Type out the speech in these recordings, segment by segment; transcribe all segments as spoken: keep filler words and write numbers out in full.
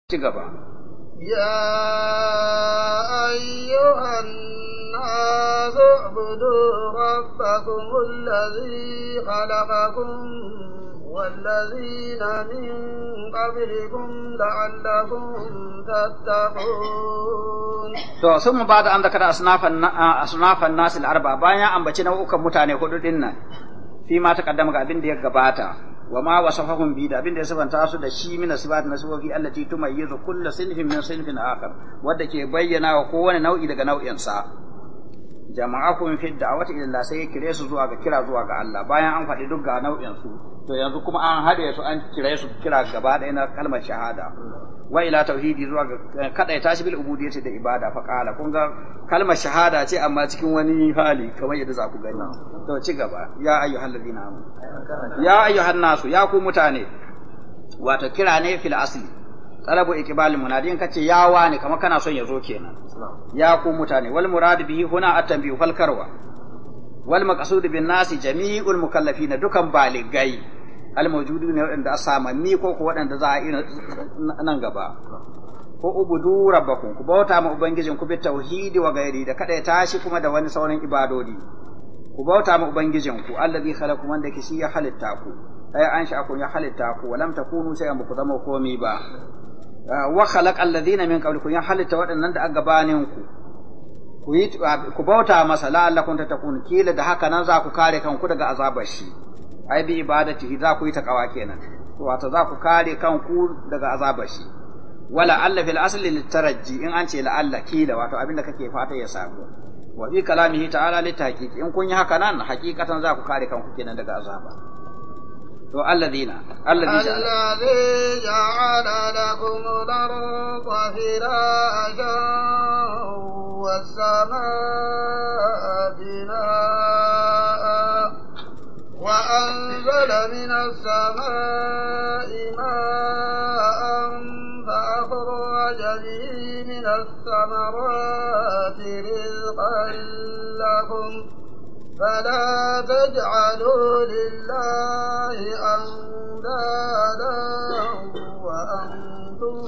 ci gaba. Ya ayyuhan nasu ubudu rabbakum allazi khalaqakum wallazina min qablikum la'allakum tattaqun. To sun mu bada an zakara asnafan asnafan nasil arba bayan ambaci nau'ukan mutane hudu din nan fi ma taqaddama ga abin da ya gabata wa ma wasafahum bi da abin da ya sabanta su da shi min asbat naswafi allati tumayyizu kullu sinfin min sinfin akhar wanda ke bayyana wa kowane nau'i daga nau'in sa jama'akum fi da'wati ila Allah sai kire su zuwa ga kira zuwa ga Allah bayan an faɗi duk ga nau'in su to yanzu kuma an haɗe su an kire su kira gaba ɗaya na kalmar shahada wa ila tauhidi zuwa ga kadaita shi bil ubudiyyati da ibada fa qala kun ga kalmar shahada ce amma cikin wani hali kamar yadda za ku gani to ci gaba ya ayyuhal ladina amanu ya ayyuhan nasu ya ku mutane wato kira ne fil asli talabu iqbal munadin kace ya wani kamar kana son ya zo kenan ya ku mutane wal murad bihi huna at-tanbih fal karwa wal maqsud bin nasi jami'ul mukallafina dukan baligai al-mawjudu ne waɗanda asamanni ko ko waɗanda za a yi nan gaba ko ubudu rabbakum ku bauta ma ubangijin ku bi tauhidi wa gairi da kada ya tashi kuma da wani sauran ibadodi ku bauta ma ubangijin ku allazi khalaqakum wanda ke shi ya halitta ku ay an sha'akum ya halitta ku walam takunu shay'an ku zama komai ba wa khalaq alladhina min qablikum ya halitta waɗannan da gabanin ku ku yi ku bauta masa la'allakum tatakun kila da haka nan za ku kare kanku daga azabar shi ai bi ibadatihi za ku yi takawa kenan wato za ku kare kanku daga azabar shi wala alla fil asli litarajji in an ce la alla kila wato abinda kake fata ya samu wa bi kalamihi ta'ala litahqiq in kun yi haka nan hakikatan za ku kare kanku kenan daga azaba to alladina alladhi ja'ala lakum al-ardha firashan was-samaa'a binaa'a وأنزل من السماء ماء فأخرج به من الثمرات رزقا لكم فلا تجعلوا لله أندادا وأنتم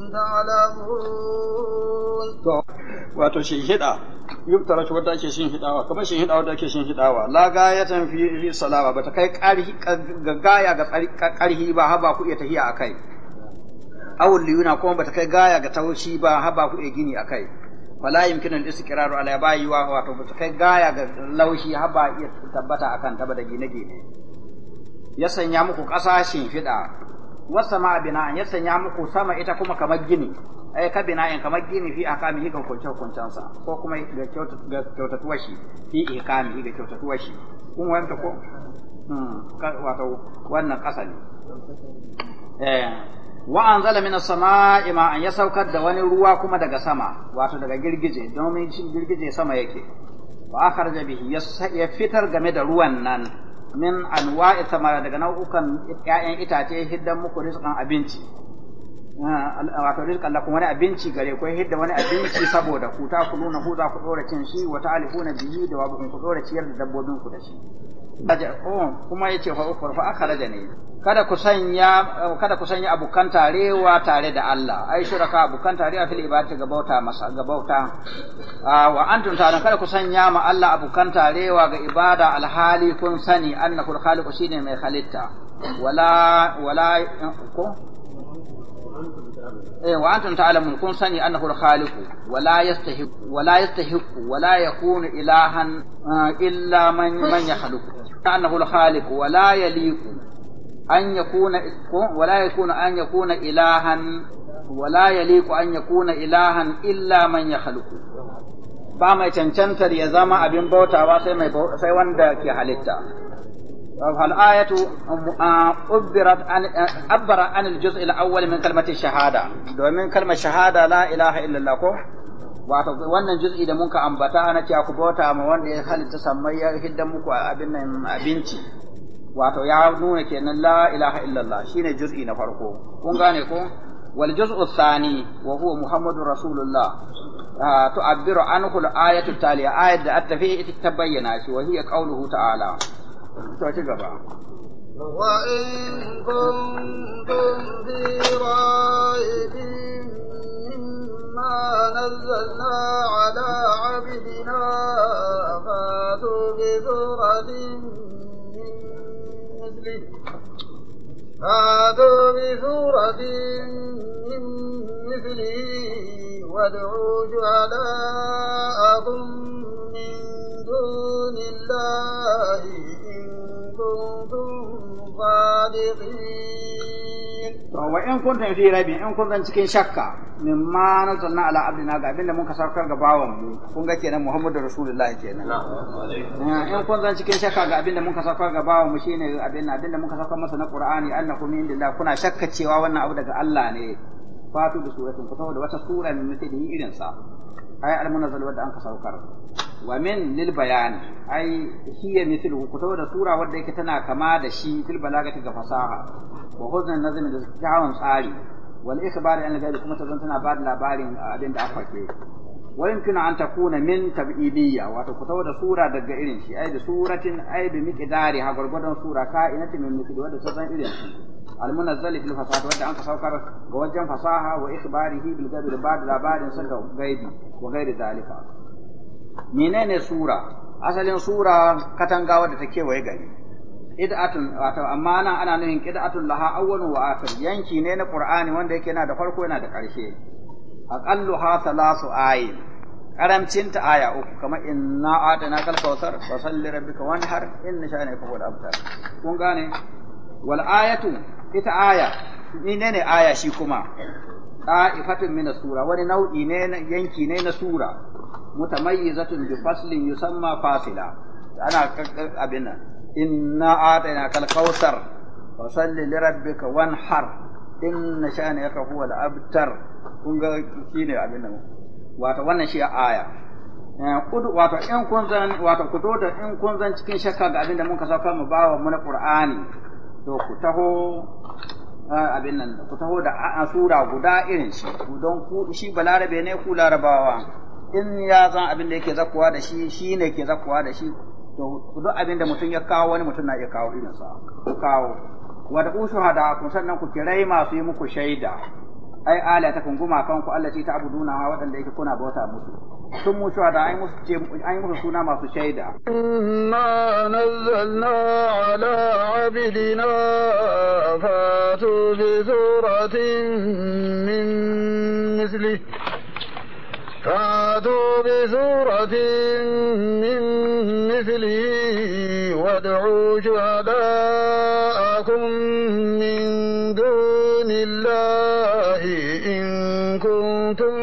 تعلمون. wato shinhida yubtara wadda ake shinhidawa kamar shinhida wadda ake shinhidawa la gayatan fi fi salama bata kai karhi gaya ga karhi ba haba ku iya tahiya akai awul liyuna kuma bata kai gaya ga taushi ba haba ku iya gini akai wala yumkinu al-istiqraru ala bayi wa wato bata kai gaya ga laushi haba iya tabbata akan ta da gine-gine ya sanya muku kasashin fida wasama bina'an ya sanya muku sama ita kuma kamar gini ai ka bina'in kamar gini fi akamihi ga kunce kuncansa ko kuma ga kyautatuwa shi fi ikamihi ga kyautatuwa shi kun wanda ko hmm wato wannan kasa ne eh wa anzala minas samaa'i ma'an ya saukar da wani ruwa kuma daga sama wato daga girgije domin shi girgije sama yake wa akhraja bihi ya fitar game da ruwan nan min anwa'i samara daga nau'ukan ƴaƴan itace hiddan muku rizqan abinci wato rizqan lakum wani abinci gare ku hidda wani abinci saboda ku ta ku nuna ku za ku dora cin shi wa ta'alifuna bihi da wa ku dora ciyar da dabbobin ku da shi daga oh kuma yace fa ukhra fa akhraja ne kada ku sanya kada ku sanya abukan tarewa tare da Allah ai shuraka abukan tarewa fil ibadati ga bauta masa ga bauta wa antum ta'lamun kada ku sanya ma Allah abukan tarewa ga ibada alhali kun sani annahu al-khaliqu shine mai halitta wala wala ko eh wa antum ta'lamun kun sani annahu al-khaliqu wala yastahiq wala yastahiq wala yakunu ilahan illa man man yakhluqu annahu al-khaliqu wala yaliqu an yakuna wala yakunu an yakuna ilahan wala yaliqu an yakuna ilahan illa man yakhluqu ba mai cancantar ya zama abin bautawa sai mai sai wanda ke halitta فالآية أبرت عن أبر عن الجزء الأول من كلمة الشهادة ومن كلمة شهادة لا إله إلا الله wato wannan juz'i da muka ambata na cewa ku bauta ma wanda ya halitta sammai ya hidda muku abin nan abinci wato ya nuna kenan la ilaha illallah shine juz'i na farko kun gane ko wal juz'u thani wa huwa muhammadur rasulullah tu'abbiru anhu al-ayatu taliya ayat da attafi ita tabayyana shi wa hiya qawluhu ta'ala to ci gaba وإن كنتم في ريب نزلنا على عبدنا فاتوا بسورة من مثله فاتوا بسورة من مثله وادعوا شهداءكم من دون الله إن كنتم صادقين. wa in kuntum fi raibin in kun zan cikin shakka mimma nazzalna ala abdina ga abinda mun ka saukar ga bawan mu kun ga kenan Muhammadu Rasulullah kenan in kun zan cikin shakka ga abinda mun ka saukar ga bawan mu shine abinda abinda mun ka saukar masa na Qur'ani annakum min indillah kuna shakka cewa wannan abu daga Allah ne fatu bi suratin ku da wata sura min mithlihi irin sa ay al-munazzal wadda an ka saukar wa min lil bayan ay hiya mithluhu ku da sura wadda yake tana kama da shi fil balagati ga fasaha wa huznan nazmi da kyawun tsari wal ikhbar an gaibi kuma tazan tana ba da labarin abin da aka ke wa yumkinu an takuna min tab'idiyya wato ku da sura daga irin shi ai da suratin ai bi miqdari ha gurgudan sura ka inati min mithli wadda tazan irin shi al munazzal fil fasaha wadda an ka saukar ga wajen fasaha wa ikhbarihi bil gaibi da ba da labarin sa ga gaibi wa gairi dalika menene sura asalin sura katanga wadda take waye gari id'atun wato amma nan ana nufin qid'atun laha awwalun wa akhir yanki ne na Qur'ani wanda yake yana da farko yana da ƙarshe aqalluha thalasu ayin karamcin ta aya uku kamar inna atana kal kautsar fa salli rabbika wanhar inna sha'anaka huwal abtar kun gane wal ayatu ita aya menene aya shi kuma da'ifatun min sura wani nau'i ne yanki ne na sura mutamayyizatun bi faslin yusamma fasila ana abin nan inna atayna kal kautsar fa salli li rabbika wanhar inna sha'anaka huwal abtar kun ga shine abin nan wato wannan shi aya kudu wato in kun zan wato ku da in kun zan cikin shakka ga abin da mun ka sauka mu bawa mu na Qur'ani to ku taho abin nan ku taho da sura guda irin shi don ku shi balarabe ne ku larabawa in ya zan abin da yake zakkuwa da shi shine ke zakkuwa da shi to duk abin da mutum ya kawo wani mutum na iya kawo irin sa ku kawo wa da ushuhada kun sannan ku kirai masu yi muku shaida ai ala ta kun guma kanku allati ta'buduna ha wadanda yake kuna bauta musu sun mu shuhada ai musu ce ai musu suna masu shaida inna nazzalna ala abidina fatu bi suratin min misli فاتوا بسورة من مثله وادعوا شهداءكم من دون الله إن كنتم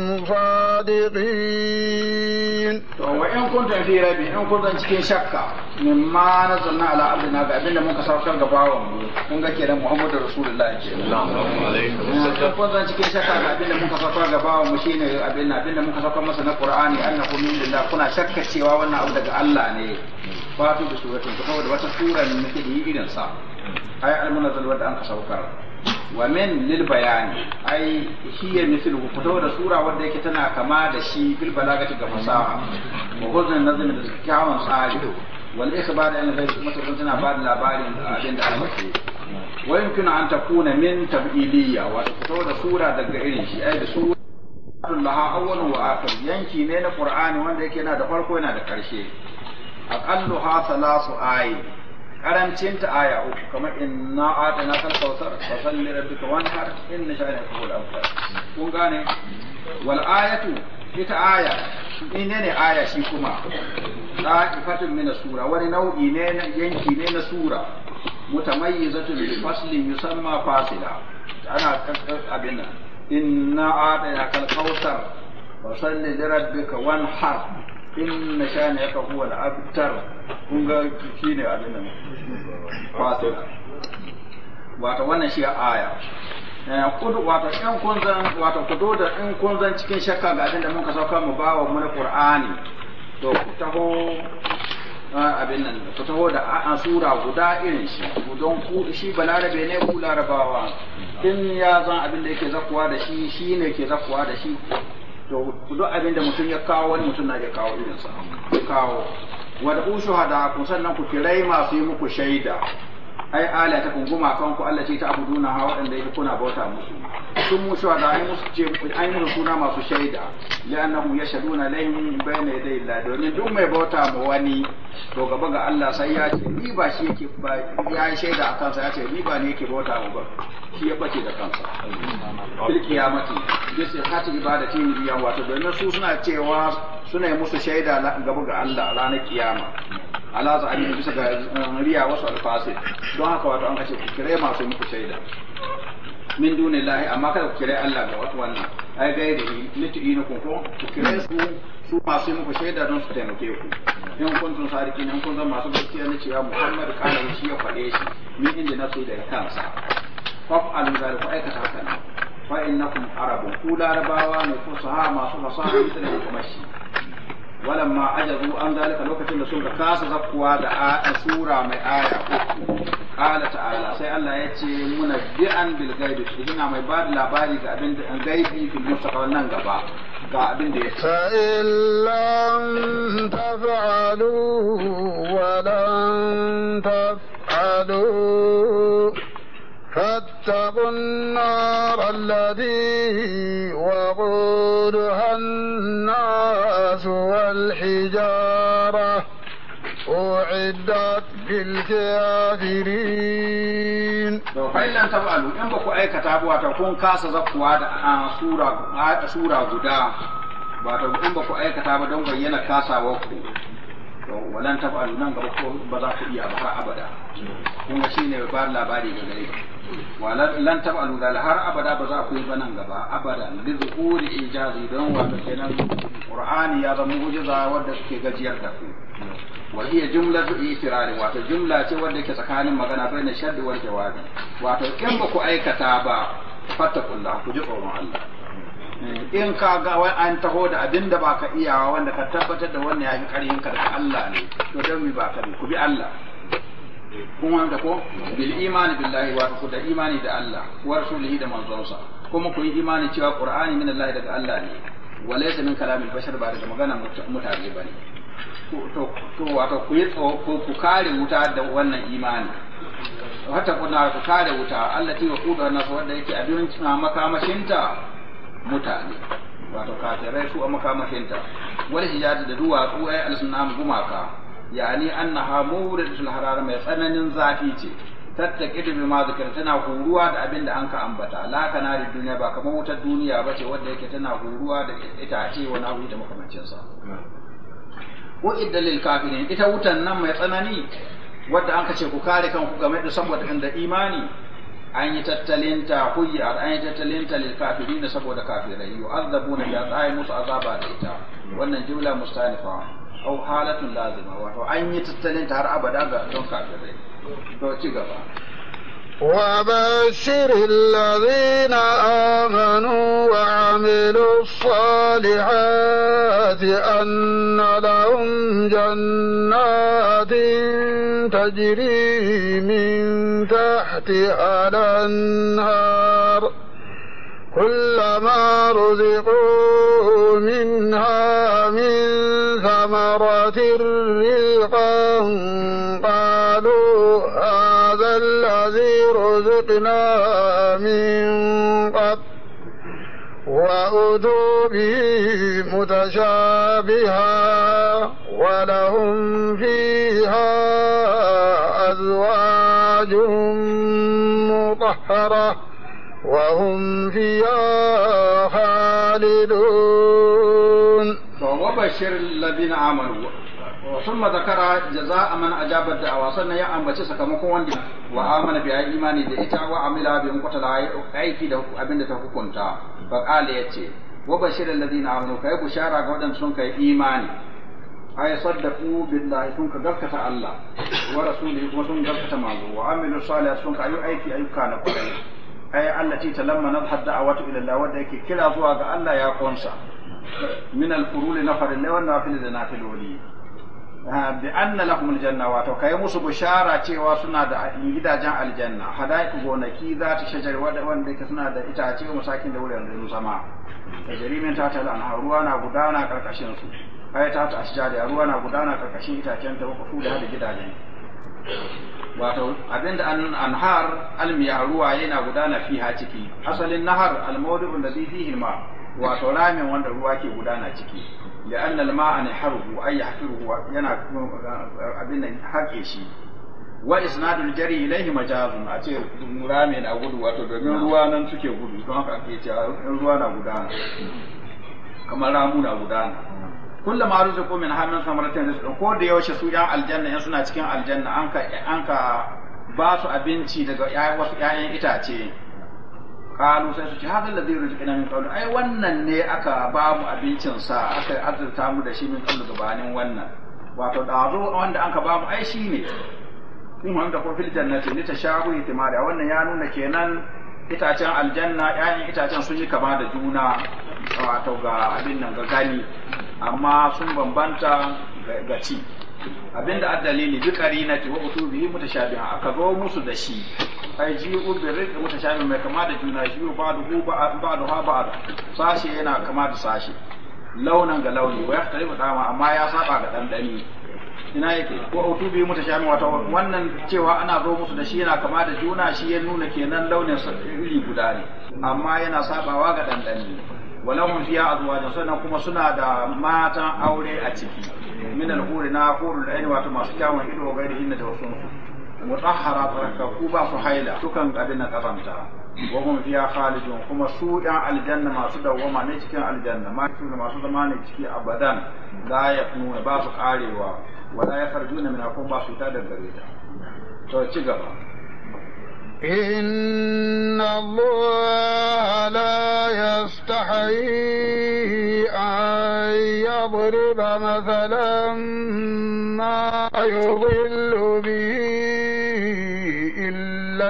صادقين. وإن كنتم في ريب إن كنتم cikin shakka mimma nazzalna ala abdina ga abinda muka saukar ga bawan mu kun ga kenan Muhammadu Rasulullah kenan sallallahu alaihi wasallam kun zan cikin shakka ga abinda muka saukar ga bawan mu shine abinda abinda muka saukar masa na Qur'ani annahu min lillah kuna shakka cewa wannan abu daga Allah ne fatu da suratin saboda wata sura ne muke yi irin sa ay al-munazzal wadda an ka saukar wa min lil bayani ai hiya mithlu ku da sura wadda yake tana kama da shi bil balagati ga fasaha wa huzn nazm da kyawun tsari wal ikhbar an ghayr kuma tana ba da labarin abin da aka ce wa yumkinu an takuna min tab'idiyya wa ku da sura daga irin shi ai da sura laha awwalun wa akhir yanki ne na Qur'ani wanda yake yana da farko yana da karshe aqalluha thalasu ayi karancin ta aya uku kamar inna atana kal kautsar fa salli rabbika wanhar inna sha'anaka huwal abtar kun gane wal ayatu ita aya menene aya shi kuma da'ifatun min sura wani nau'i ne yanki ne na sura mutamayyizatun bi faslin yusamma fasila ana abin nan inna atana kal kautsar fa salli rabbika wanhar inna sha'anaka huwal abtar kun ga shine abin nan fasila wato wannan shi aya kudu wato in kun zan wato kudu da in kun zan cikin shakka ga abin da muka sauka mu bawa mu na Qur'ani to ku taho abin nan ku taho da sura guda irin shi don ku shi balarabe ne ku larabawa in ya zan abin da yake zakuwa da shi shine ke zakuwa da shi to duk abin da mutum ya kawo wani mutum na ya kawo irin sa kawo wa da ushuhada kun sannan ku kirai masu yi muku shaida ai ala ta kunguma kanku Allah ce ta abuduna ha waɗanda yake kuna bauta musu sun musu da ai musu ce ai musu suna masu shaida li'annahum yashhaduna lahum bayna yaday Allah domin duk mai bauta ma wani to gaba ga Allah sai ya ce ni ba shi yake ba ya yi shaida akan sa ya ce ni ba ne yake bauta ma ba shi ya bace da kansa fil qiyamati bisa hati ibadati biyan wato domin su suna cewa suna yi musu shaida gaba ga Allah ranar kiyama ala za a yi bisa ga riya wasu alfasid don haka wato an kace ku kire masu muku shaida min dunillahi amma kada ku kire Allah ga wannan ai gai da litu'inu kun ko ku kire su su masu muku shaida don su taimake ku in kun tun sadiki in kun zama masu gaskiya ne cewa Muhammad kana shi ya faɗe shi min inda nasu daga kansa fa'alu zalika aikata haka ne fa innakum arabun ku larabawa ne ku saha masu fasaha da kuma shi walamma ajazu an zalika lokacin da suka kasa zakkuwa da a sura mai aya uku qala ta'ala sai Allah ya ce muna bi'an bil ghaibi ina mai ba da labari ga abin da gaibi fil mustaqbal nan gaba ga abin da ya ce fa illam taf'alu wa lan taf'alu فاتقوا النار التي وقودها الناس والحجارة أعدت للكافرين. فإن لم تفعلوا إن بكو أي كتاب وتكون كاس زكوا سورة سورة غدا وتكون إن بكو أي كتاب دون بينا كاسا وكو ولن تفعلوا نان gaba ko ba za ku iya ba har abada kuma shine ba labari ga gare wa lan taf'alu dal har abada ba za ku yi ba nan gaba abada lizuri ijazi don wato kenan qur'ani ya zama mu'jiza wanda take gajiyar da ku wa hiya jumlatu i'tirar wato jumla ce wanda yake tsakanin magana bayan shadd wal jawabi wato in ba ku aikata ba fattakullah ku ji tsoron Allah in ka ga wai an taho da abin da baka iyawa wanda ka tabbatar da wannan yafi karhin ka daga Allah ne to dan mi baka bi ku bi Allah kun wanda ko bil imani billahi wa ku da imani da Allah wa rasulihi da manzonsa kuma ku yi imani cewa qur'ani min Allah daga Allah ne wa laysa min kalamil bashar ba daga magana mutane bane to to wato ku yi ko ku kare wuta da wannan imani wata kuna ku kare wuta Allah ti wa kuda nasu wanda yake abin makamashinta mutane wato kafirai su a makamashinta wal hijati da duwatsu ay al-sunnam gumaka yani annaha mawridatul harara mai tsananin zafi ce tattaqidu bi ma zikr tana huruwa da abinda an ka ambata la kana da duniya ba kamar wutar duniya bace wanda yake tana huruwa da itace wani abu da makamancin sa wa iddalil kafirin ita wutan nan mai tsanani wanda an ka ce ku kare kanku game da saboda inda imani an yi tattalinta hujja an yi tattalinta lil kafirin saboda kafirai yu'adzabuna ya tsaye musu azaba da ita wannan jumla mustanifa au halatun lazima wato an yi tattalinta har abada ga don kafirai to ci gaba وبشر الذين آمنوا وعملوا الصالحات أن لهم جنات تجري من تحتها الأنهار كلما رزقوا منها من ثمرة رزقا قالوا هذا الذي رزقنا من قبل وأتوا به متشابها ولهم فيها أزواج مطهرة وهم فيها خالدون. وبشر الذين آمنوا ثم ذكر جزاء من أجاب الدعوة سنة يا أم بچه sakamakon wanda wa amana bi imani da ita wa amila bi mutala aiki da abin da ta hukunta fa qala yace wa bashir alladhina amanu kai bushara ga wadan sun kai imani ay saddaqu billahi sun ka gaskata Allah wa rasulihi kuma sun gaskata manzo wa amilu salihat sun kai aiki ayyuka na kwarai ay allati talamma nadhhad da'watu ila Allah wanda yake kira zuwa ga Allah ya konsa min al-furul nafar ne wannan fil da nafiloli bi anna lahum aljanna wato kai musu bishara cewa suna da gidajen aljanna hadaiku gonaki za ta shajar wanda yake suna da itace musakin da wurin da sama tajrimin ta tal anha ruwa na gudana karkashin su ai ta ta ashjari ruwa na gudana karkashin itacen ta ku da gidajen wato abinda an anhar almiya ruwa yana gudana fiha ciki asalin nahar almawdu'u alladhi fihi alma wato ramin wanda ruwa ke gudana ciki لأن الماء نحره أي يحفره ينا أبين حقه شيء وإسناد الجري إليه مجاز أتي مرامي na gudu wato domin ruwa nan suke gudu don haka ake cewa ruwa na gudana kamar ramu na gudana kullum ma ruzuku min hamin samaratin rizqin ko da yaushe su yan aljanna yan suna cikin aljanna an ka an ka ba su abinci daga wasu ƴaƴan itace kalu sai su ce hada ladhi rizqina min qabl ai wannan ne aka ba mu abincin sa aka azurta mu da shi min qabl gabanin wannan wato dazo wanda aka ba mu ai shine in wanda ko fil jannati ni tashabu itimari wannan ya nuna kenan itacen aljanna ƴaƴan itacen sun yi kama da juna wato ga abin nan ga gani amma sun bambanta ga ci abinda addalili bi qarinati wa utubihi mutashabiha aka zo musu da shi ai ji ubirin mutashabiha mai kama da juna shi ba da hu ba da ha ba sashi yana kama da sashi launan ga launi wa yahtalifu dama amma ya saba ga dandani ina yake ko utubi mutashabiha wato wannan cewa ana zo musu da shi yana kama da juna shi ya nuna kenan launin sa iri guda ne amma yana sabawa ga dandani walahum fiha azwajun sannan kuma suna da matan aure a ciki min al-huri na hurul aini wato masu kyawun ido gairi inda da wasu mutahhara baraka ku ba su haila dukan abin na kazanta wa hum fiha khalidun kuma su yan aljanna masu dawwama ne cikin aljanna ma su masu zama ne ciki abadan la yakunu ba su karewa wala yakhrujuna min akum ba su ta da gare ta to ci gaba إن الله لا يستحيي أن يضرب مثلا ما يضل به إلا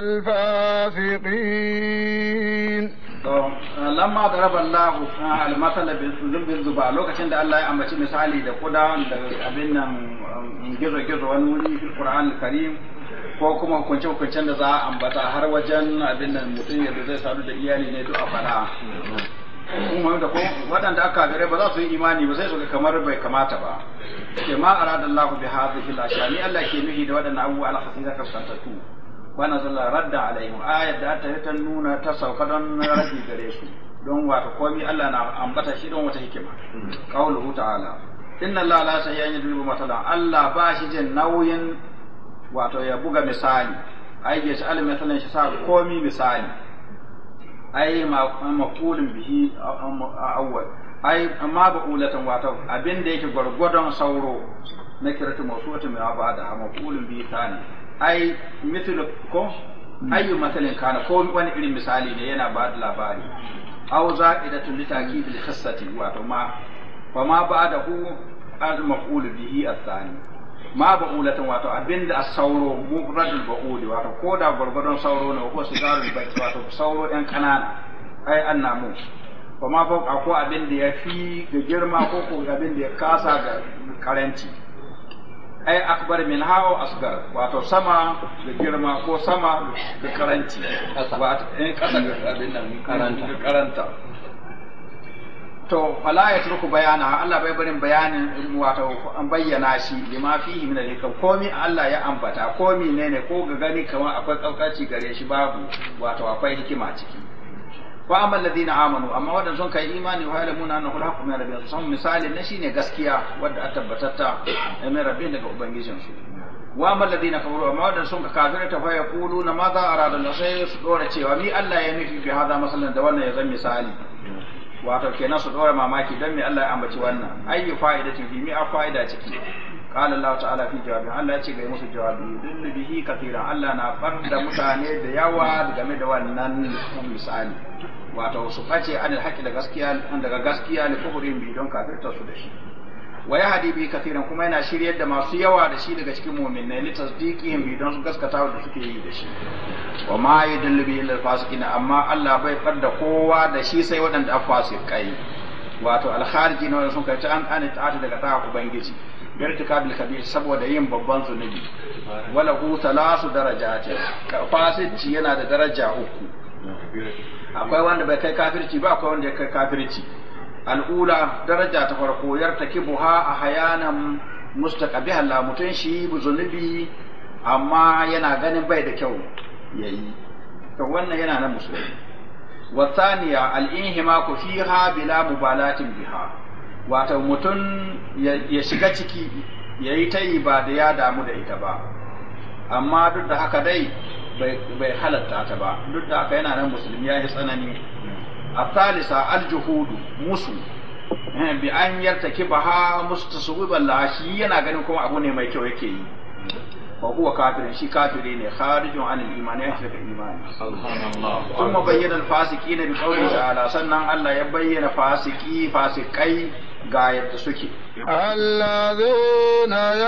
الفاسقين lamma daraba Allah al-masala bil zuba lokacin da Allah ya ambaci misali da kuda da abin nan gizo gizo wani wuri fil Qur'an al-Karim ko kuma hukunce hukuncen da za a ambata har wajen abin nan mutum yadda zai sadu da iyali ne duk a fara kuma da ko waɗanda aka gare ba za su yi imani ba sai su ga kamar bai kamata ba ke ma arada Allah bi hadhihi al-ashani Allah ke nuhi da waɗannan abubuwa al-khasisa kasantatu wa nazala radda alaihim ayat da ta ta nuna ta sauka don rabi gare su don wato komai Allah na ambata shi don wata hikima qauluhu ta'ala inna Allah la sayyidu matalan Allah ba shi jin nauyin wato ya buga misali ai ya shi almisalan shi sa komai misali ai maqulun bihi awwal ai amma ba ulatan wato abin da yake gwargwadon sauro na kiratu mawsuwatu mai ba da maqulun bihi tani ai mithlu ko ayu masalin kana ko wani irin misali ne yana ba da labari aw za'idatu litaqid al-khassati wato ma fa ma ba'dahu al-maqul bihi athani ma ba'ulatan wato abinda as-sauro mufradul ba'uli wato ko da gurgurdon sauro ne ko sigarul bait wato sauro ɗan kanana ai annamu fa ma fa ko abinda ya fi ga girma ko ko abinda ya kasa ga karanci ai akbar min hawa asgar wato sama da girma ko sama da karanci wato in kasa ga abin nan karanta karanta to fala ya turku bayana Allah bai barin bayanin wato an bayyana shi lima fihi min al-hikam komi Allah ya ambata komi ne ne ko ga gani kamar akwai kaukaci gare shi babu wato akwai hikima ciki wa amma alladhina amanu amma wadanda sun kai imani wa ya'lamuna annahu al-haqqu min rabbihim sun misali na shine gaskiya wadda a tabbatatta min rabbihim daga ubangijin su wa amma alladhina kafaru amma wadanda sun kafira ta fa yaquluna ma za arada Allah sai su dora cewa ni Allah ya nufi bi hada masalan da wannan ya zan misali wato kenan su dora mamaki dan me Allah ya ambaci wannan ayyu fa'idatin fi mi'a fa'ida ciki qala Allah ta'ala fi jawabi Allah ya ce ga musu jawabi dillu bihi katira Allah na farda mutane da yawa game da wannan misali wato su kace anil haqqi da gaskiya daga gaskiya li kufrin bi don kafirta su da shi wa yahdi bi katiran kuma yana shiryar da masu yawa da shi daga cikin mu'minai li tasdiqihim bi don su gaskata da suke yi da shi wa ma yadullu bi illa fasiqin amma Allah bai farda kowa da shi sai waɗanda afasikai wato al-khariji ne sun kai ta an an ta'ata daga ta ubangiji birtikabil kabir saboda yin babban zunubi wala hu talasu darajati fasici yana da daraja uku akwai wanda bai kai kafirci ba akwai wanda ya kai kafirci al'ula daraja ta farko yartakibuha a hayanan mustaqabiha la mutun shi bu zunubi amma yana ganin bai da kyau yayi to wannan yana na musulmi wa thaniya al-inhimaku fiha bila mubalatin biha wato mutum ya shiga ciki yayi ta yi ba da ya damu da ita ba amma duk da haka dai bai halatta ta ba duk da haka yana nan musulmi ya yi tsanani الثالثة الجهود musu bi an yartakibaha mustaswiban la shi yana ganin kuma abu ne mai kyau yake yi fa huwa kafirin shi kafiri ne kharijun anil iman ya shiga imani subhanallah kuma bayyana al-fasiqin bi qawli ta'ala sannan Allah ya bayyana fasiki fasikai ga yadda suke الذين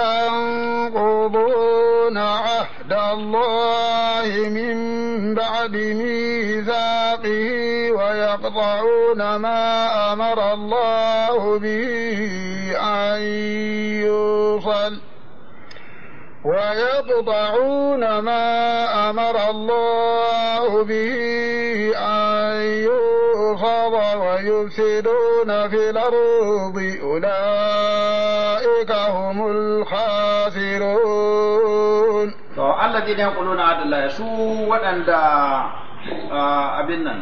ينقضون عهد الله من بعد ميثاقه ويقطعون ما أمر الله به أن يوصل ويقطعون ما أمر الله به أن يوصل ويفسدون في الأرض أولئك هم الخاسرون. الذين يقولون عهد الله يسوء وأن abin nan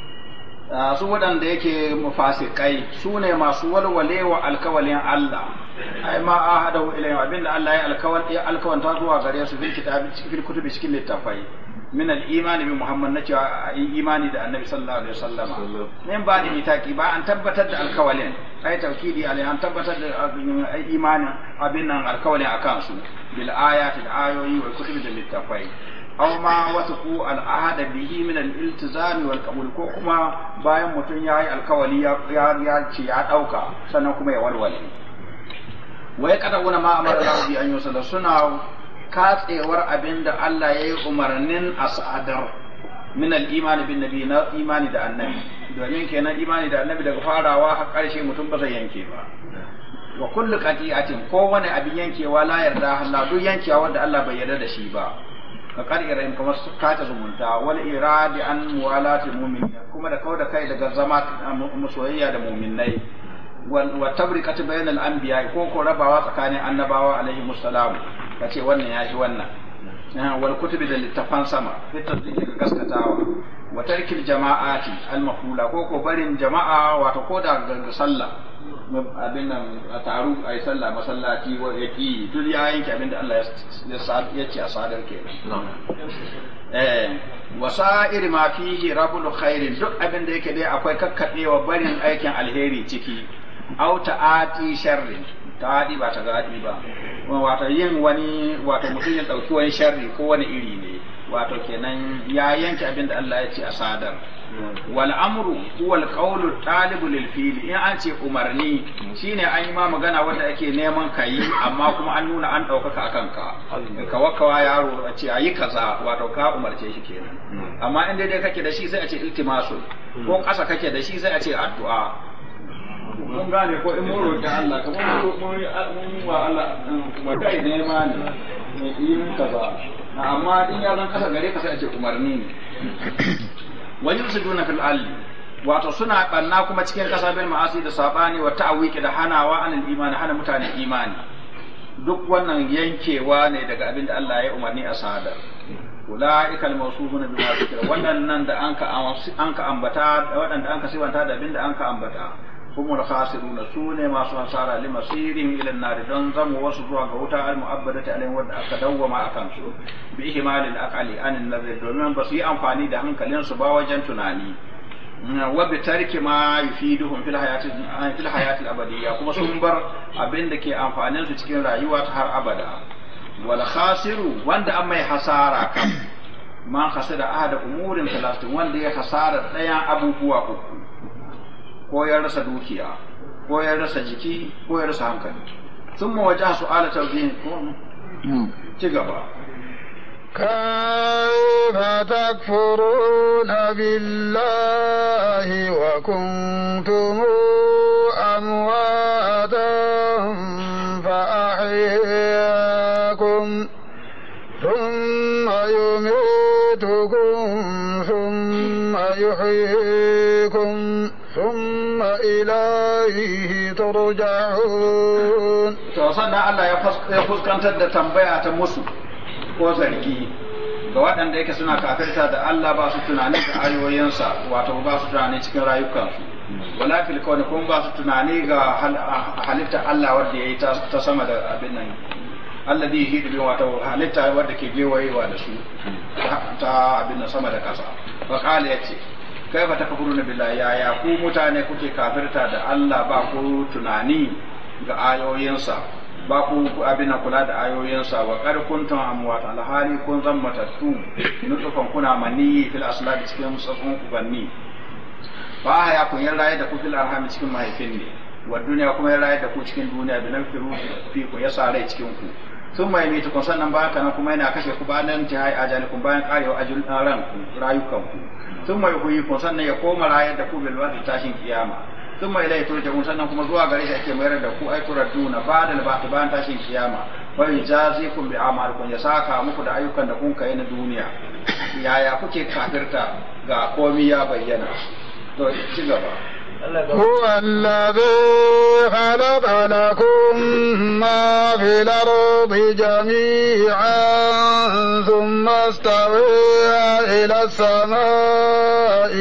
su waɗanda yake mufasikai su ne masu walwalewa alkawalin Allah ai ma ahadahu ilayhi abinda Allah ya alkawal ya alkawanta zuwa gare su bil kitabi cikin kutubi cikin littafai min al-imani bi Muhammad na cewa imani da Annabi sallallahu alaihi wasallama min ba da mitaki ba an tabbatar da alkawalin ai tawkidi alai an tabbatar da imani abin nan alkawalin akan su bil ayati ayoyi wal kutubi da littafai aw ma wasaqu al-ahada bihi min al-iltizam wal qabul ko kuma bayan mutun yayi alkawali ya ya ce ya dauka sannan kuma ya walwale wai kada wani ma amara Allah bi an yusalla suna katsewar abinda Allah yayi umarnin asadar min al-iman bin nabi na imani da annabi domin kenan imani da annabi daga farawa har karshe mutum ba zai yanke ba wa kullu qati'atin ko wani abin yankewa la yarda Allah duk yankewa wanda Allah bai yarda da shi ba ka ƙarƙira kamar su kata zumunta wal iradi an muwalatil mu'min kuma da kauda kai daga zama soyayya da mu'minai wa tabrikatu bainal anbiya ko ko rabawa tsakanin annabawa alaihi musallam kace wannan yashi wannan wal kutubi da littafan sama fi tasdiqi ga gaskatawa wa tarkil jama'ati al mafula ko ko barin jama'a wato ko da ga sallah abin nan a taru a yi sallah masallaci wa yaki duk ya yanke abin da Allah ya ce a sadar kenan eh wasa'ir ma fihi rabul khairin duk abin da yake dai akwai kakkadewa barin aikin alheri ciki au ta'ati sharri ta'ati ba ta gadi ba wato yin wani wato mutum ya dauki wani sharri ko wani iri ne wato kenan ya yanke abin da Allah ya ce a sadar wal amru huwa al qawlu talibu lil fi'li in an ce umarni shine an yi ma magana wanda ake neman kai amma kuma an nuna an daukaka akan ka ka wakawa yaro a ce ayi kaza wato ka umarce shi kenan amma in dai kake da shi sai a ce iltimasu ko kasa kake da shi sai a ce addu'a mun gane ko in mun roƙi Allah ka mun mun wa Allah kuma kai ne ma ne yin kaza amma in ya zan kasa gare ka sai a ce umarni ne wajibsuduna fil alli wato suna banna kuma cikin kasa bil ma'asi da sabani wa ta'wiki da hanawa anil imani hana mutane imani duk wannan yankewa ne daga abin da Allah ya umarni a sadar ulaika al mawsufuna bima zikra wannan nan da anka anka ambata wadanda anka sibanta da abin da anka ambata humul khasiruna sune masu hasara li masirihim ila an-nar don zamu wasu zuwa ga wuta al-mu'abbadati alaihim wadda aka dawwama akan su bi ihmalil aqali anin nazar domin ba su yi amfani da hankalin su ba wajen tunani wa bi tarki ma yufiduhum fil hayati fil hayati al-abadiyya kuma sun bar abin da ke amfanin su cikin rayuwa ta har abada wal khasiru wanda an mai hasara kan man khasira ahada umurin talatin wanda ya hasara ɗayan abubuwa uku ko ya rasa dukiya ko ya rasa jiki ko ya rasa hankali sun mawaja su'ala tawbihin ko ci gaba كيف تكفرون بالله وكنتم أمواتا فأحياكم ثم يميتكم ثم يحييكم ثم إليه ترجعون. to sannan Allah ya fuskantar da tambaya ta musu ko zargi ga waɗanda yake suna kafirta da Allah ba su tunani ga ayoyinsa wato ba su tunani cikin rayukansu wala fil kawni kuma ba su tunani ga halitta Allah wanda yayi ta sama da abin nan alladhi hidu bi wato halitta wanda ke gewayewa da su ta abin nan sama da ƙasa fa qala yace kaifa takfuruna billahi ya ya ku mutane kuke kafirta da Allah ba ku tunani ga ayoyinsa ba ku abin kula da ayoyinsa wa qad kuntum amwat alhali kun zan matattu nutfan kuna mani fil aslab cikin musafun kubanni ba ya kun yan raye da ku fil arham cikin mahaifin ne wa duniya kuma yan raye da ku cikin duniya bi nafiru fi ku yasa rai cikin ku sun mai mitu kun sannan ba haka nan kuma yana kashe ku bayan tihai ajalikum bayan karewa ajul ran rayukan ku sun mai huyi kun sannan ya koma raye da ku bil wadi tashin kiyama sun mai lai turja'un sannan kuma zuwa gare shi ake mayar da ku ai turadduna ba da ba bayan tashin kiyama wa yajazikum bi a'malikum ya saka muku da ayyukan da kun kai na duniya yaya kuke kafirta ga komai ya bayyana to ci gaba هو الذي خلق لكم ما في الأرض جميعا ثم استوى إلى السماء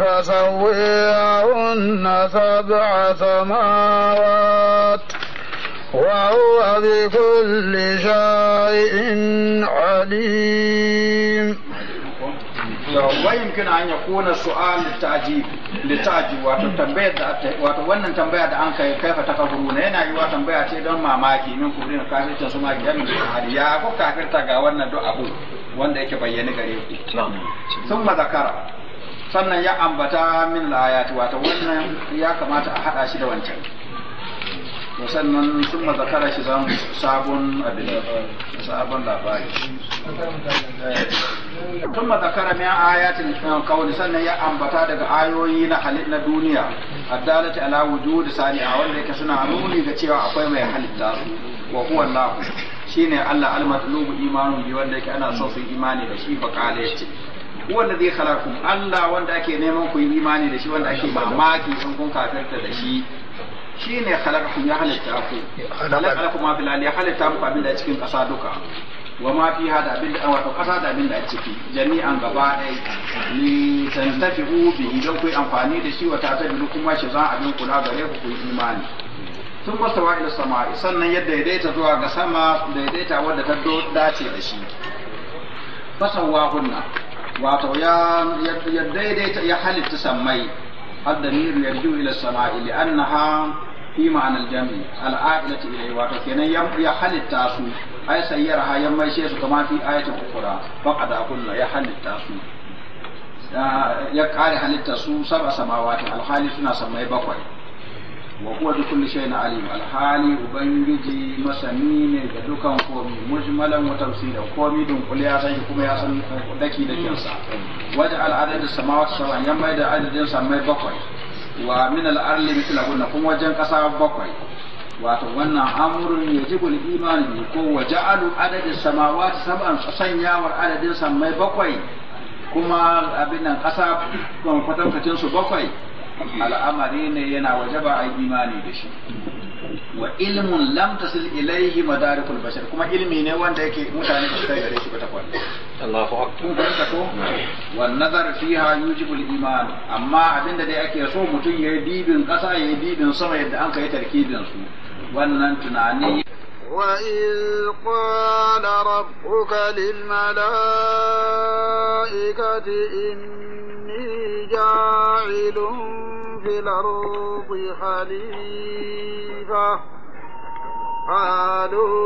فسويهن سبع سماوات وهو بكل شيء عليم. ويمكن أن يكون السؤال للتعجيب للتعجب wato tambayar da wato wannan tambaya da an kai kaifa takabburuna yana yiwa tambaya ce don mamaki min kurin kafircin su ma gidan hadiya ko kafirta ga wannan do abu wanda yake bayyana gare ku thumma zakara sannan ya ambata min ayati wato wannan ya kamata a hada shi da wancan sannan thumma zakara shi zamu sabon abin sabon labari thumma zakara min ayatin kawni sannan ya ambata daga ayoyi na halin na duniya addalati ala wujudi sani'a wanda yake suna nuni ga cewa akwai mai halitta su wa huwa Allah shine Allah al-matlubu imanun bi wanda yake ana so su imani da shi fa kale yace huwa alladhi khalaqakum Allah wanda ake neman ku yi imani da shi wanda ake mamaki in kun kafirta da shi shine khalaqakum ya halitta ku khalaqakum ma fil ya halitta muku abin da cikin kasa duka wa ma fi hada abin da wato kasa da abin da ciki jami'an gaba ɗaya ni tantafi'u bi idan ku amfani da shi wa ta tabi kuma shi za abin kula gare ku ku imani sun masawa ila sama'i sannan yadda daidaita zuwa ga sama daidaita wanda ta dace da shi fasawa hunna wato ya ya daidaita ya halitta sammai الضمير يرجع إلى السماء لأنها في معنى الجمع العائلة إليه وكان يحل التاسو أي سيرها يما شيء كما في آية أخرى فقد أقول يحل التاسو يقال حل التاسو سبع سماوات الحالي سنة سمي بقوي وهو بكل شيء عليم الحالي أبنجي مسنين دوكان قومي مجملا وتفسيرا قومي دون كل ياسن كما ياسن دكي دكينسا وجعل عدد السماوات سواء يما يدى عدد سمي بقوي ومن الأرض مثلهن كما وجن قصا بقوي wato wannan amurin yajibu al-iman bi ko waja'alu adad as-samawati sab'an sanyawar adadin sammai bakwai kuma abin nan kasa kuma kwatankacin su bakwai al'amari ne yana wajaba a imani da shi wa ilmun lam tasil ilayhi madarikul bashar kuma ilmi ne wanda yake mutane su kai gare shi ba ta kwallo Allahu akbar da ko wan nazar fiha yujibu al-iman amma abinda dai ake so mutum yayi dibin kasa yayi dibin sama yadda an kai tarkibin su wannan tunani وإذ قال ربك للملائكة إني جاعل في الأرض خليفة قالوا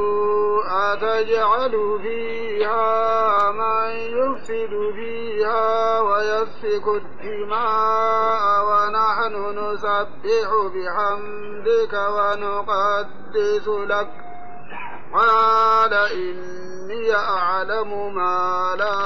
أتجعل فيها من يفسد فيها ويسفك الدماء ونحن نسبح بحمدك ونقدس لك قال إني أعلم ما لا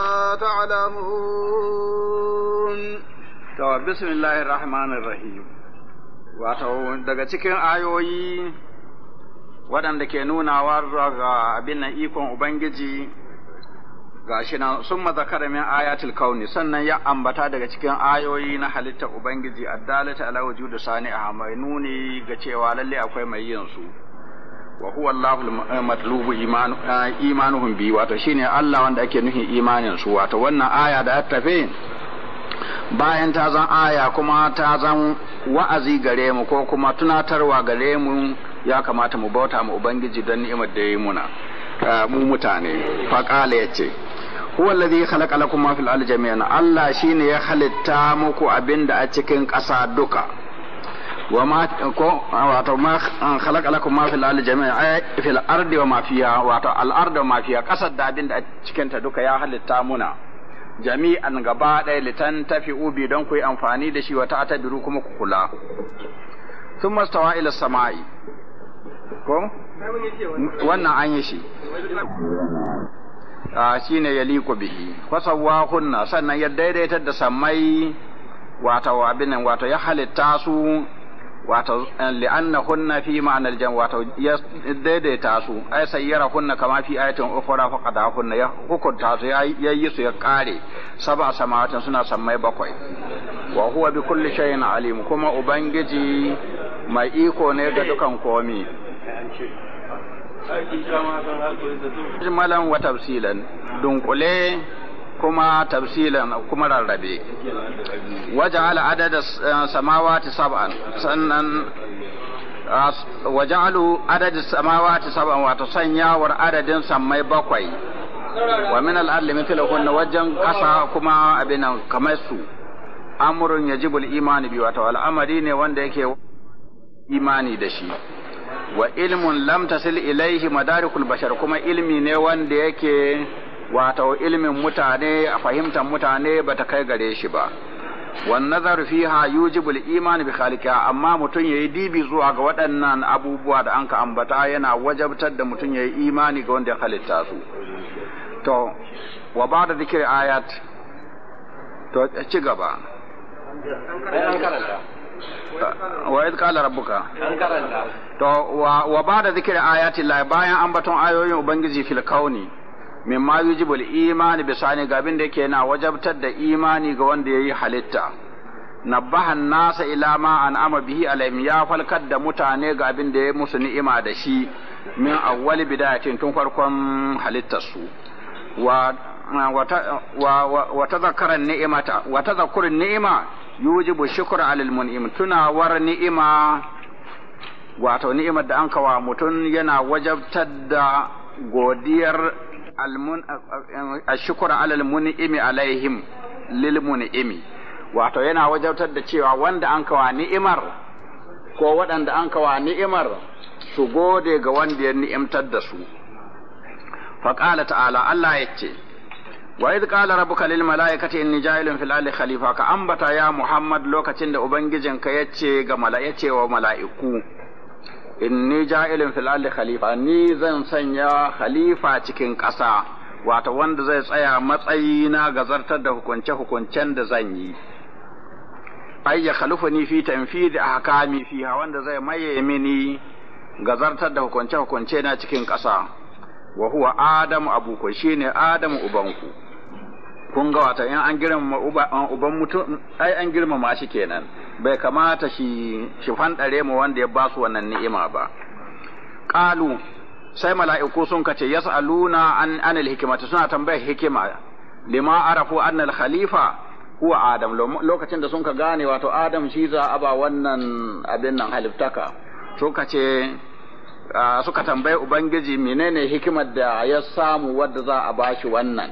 تعلمون. بسم الله الرحمن الرحيم. wato daga cikin ayoyi waɗanda ke nunawa ga abin nan ikon Ubangiji ga shi nan sun mazakara min ayatul kauni sannan ya ambata daga cikin ayoyi na halittar Ubangiji addalata ala wujudu sani'a mai nuni ga cewa lalle akwai mai yin su wa huwa Allahu matlubu iman imanuhum bi wato shine Allah wanda ake nufin imanin su wato wannan aya da ta tafe bayan ta zan aya kuma ta zan wa'azi gare mu ko kuma tunatarwa gare mu ya kamata mu bauta mu ubangiji don ni'imar da ya yi muna mu mutane fa qala yace huwa alladhi khalaqa lakum ma fil ardi jami'an Allah shine ya halitta muku abinda a cikin ƙasa duka wa ma ko wato ma khalaqa lakum ma fil ardi jami'an ay fil ardi wa ma fiha wato al ardi wa ma fiha ƙasar da abinda a cikin ta duka ya halitta muna jami'an gaba ɗaya litan tafi ubi don ku yi amfani da shi wata atabiru kuma ku kula sun mastawa ila sama'i ko wannan an yi shi shi ne ya liku bihi fasawa hunna sannan ya daidaitar da sammai wato abin nan wato ya halitta su wato li'anna hunna fi ma'anar jam wato ya daidaita su ai sayyara hunna kama fi ayatin ukhra fa qada hunna ya hukunta su ya yi su ya kare saba samawatin suna sammai bakwai wa huwa bi kulli shay'in alim kuma ubangiji mai iko ne ga dukan komi jamalan wa tafsilan dunkule kuma tafsilan kuma rarrabe waja'ala adada samawati sab'an sannan waja'alu adada samawati sab'an wato sanyawar adadin sammai bakwai wa min al-ardi mithluhunna wajen kasa kuma abinan kamar su amrun yajibul imani bi wato al'amari ne wanda yake imani da shi wa ilmun lam tasil ilaihi madarikul bashar kuma ilmi ne wanda yake wato ilmin mutane a fahimtar mutane bata kai gare shi ba wan nazar fiha yujibul iman bi khaliqiha amma mutun yayi dibi zuwa ga waɗannan abubuwa da anka ambata yana wajabtar da mutun yayi imani ga wanda ya halitta su to wa ba'da dhikri ayat to ci gaba wa idh qala rabbuka to wa ba'da dhikri ayati la bayan ambaton ayoyin ubangiji fil kauni mimma yujibul imani bi sani ga abin da yake na wajabtar da imani ga wanda yayi halitta nabbahan nasa ila ma an'ama bihi alaihim ya falkar da mutane ga abin da ya musu ni'ima da shi min awwali bidayatin tun farkon halittar su wa wa tadhakkara ni'mata wa tadhakkurun ni'ima yujibu shukra alal mun'im tunawar ni'ima wato ni'imar da an kawa mutun yana wajabtar da godiyar ashukura alal mun'imi alaihim lil mun'imi wato yana wajabtar da cewa wanda an kawa ni'imar ko waɗanda an kawa ni'imar su gode ga wanda ya ni'imtar da su fa qala ta'ala Allah yace wa idh qala rabbuka lil malaikati inni ja'ilun fil ardi khalifa ka ambata ya Muhammad lokacin da ubangijinka yace ga mala'iku wa mala'iku inni ja'ilun fil ardi khalifa ni zan sanya khalifa cikin ƙasa wato wanda zai tsaya matsayi na gazartar da hukunce hukuncen da zan yi ay ya khalufani fi tanfid ahkami fiha wanda zai maye mini gazartar da hukunce hukunce na cikin ƙasa wa huwa adamu abuku shine adamu ubanku kun ga wata in an girmama uban mutum ai an girmama shi kenan bai kamata shi shi fandare mu wanda ya ba su wannan ni'ima ba qalu sai mala'iku sun kace yas'aluna an anil hikmati suna tambayar hikima lima arafu anna al khalifa huwa adam lokacin da sun ka gane wato adam shi za a ba wannan abin nan haliftaka suka ce suka tambaye ubangiji menene hikimar da ya samu wadda za a bashi wannan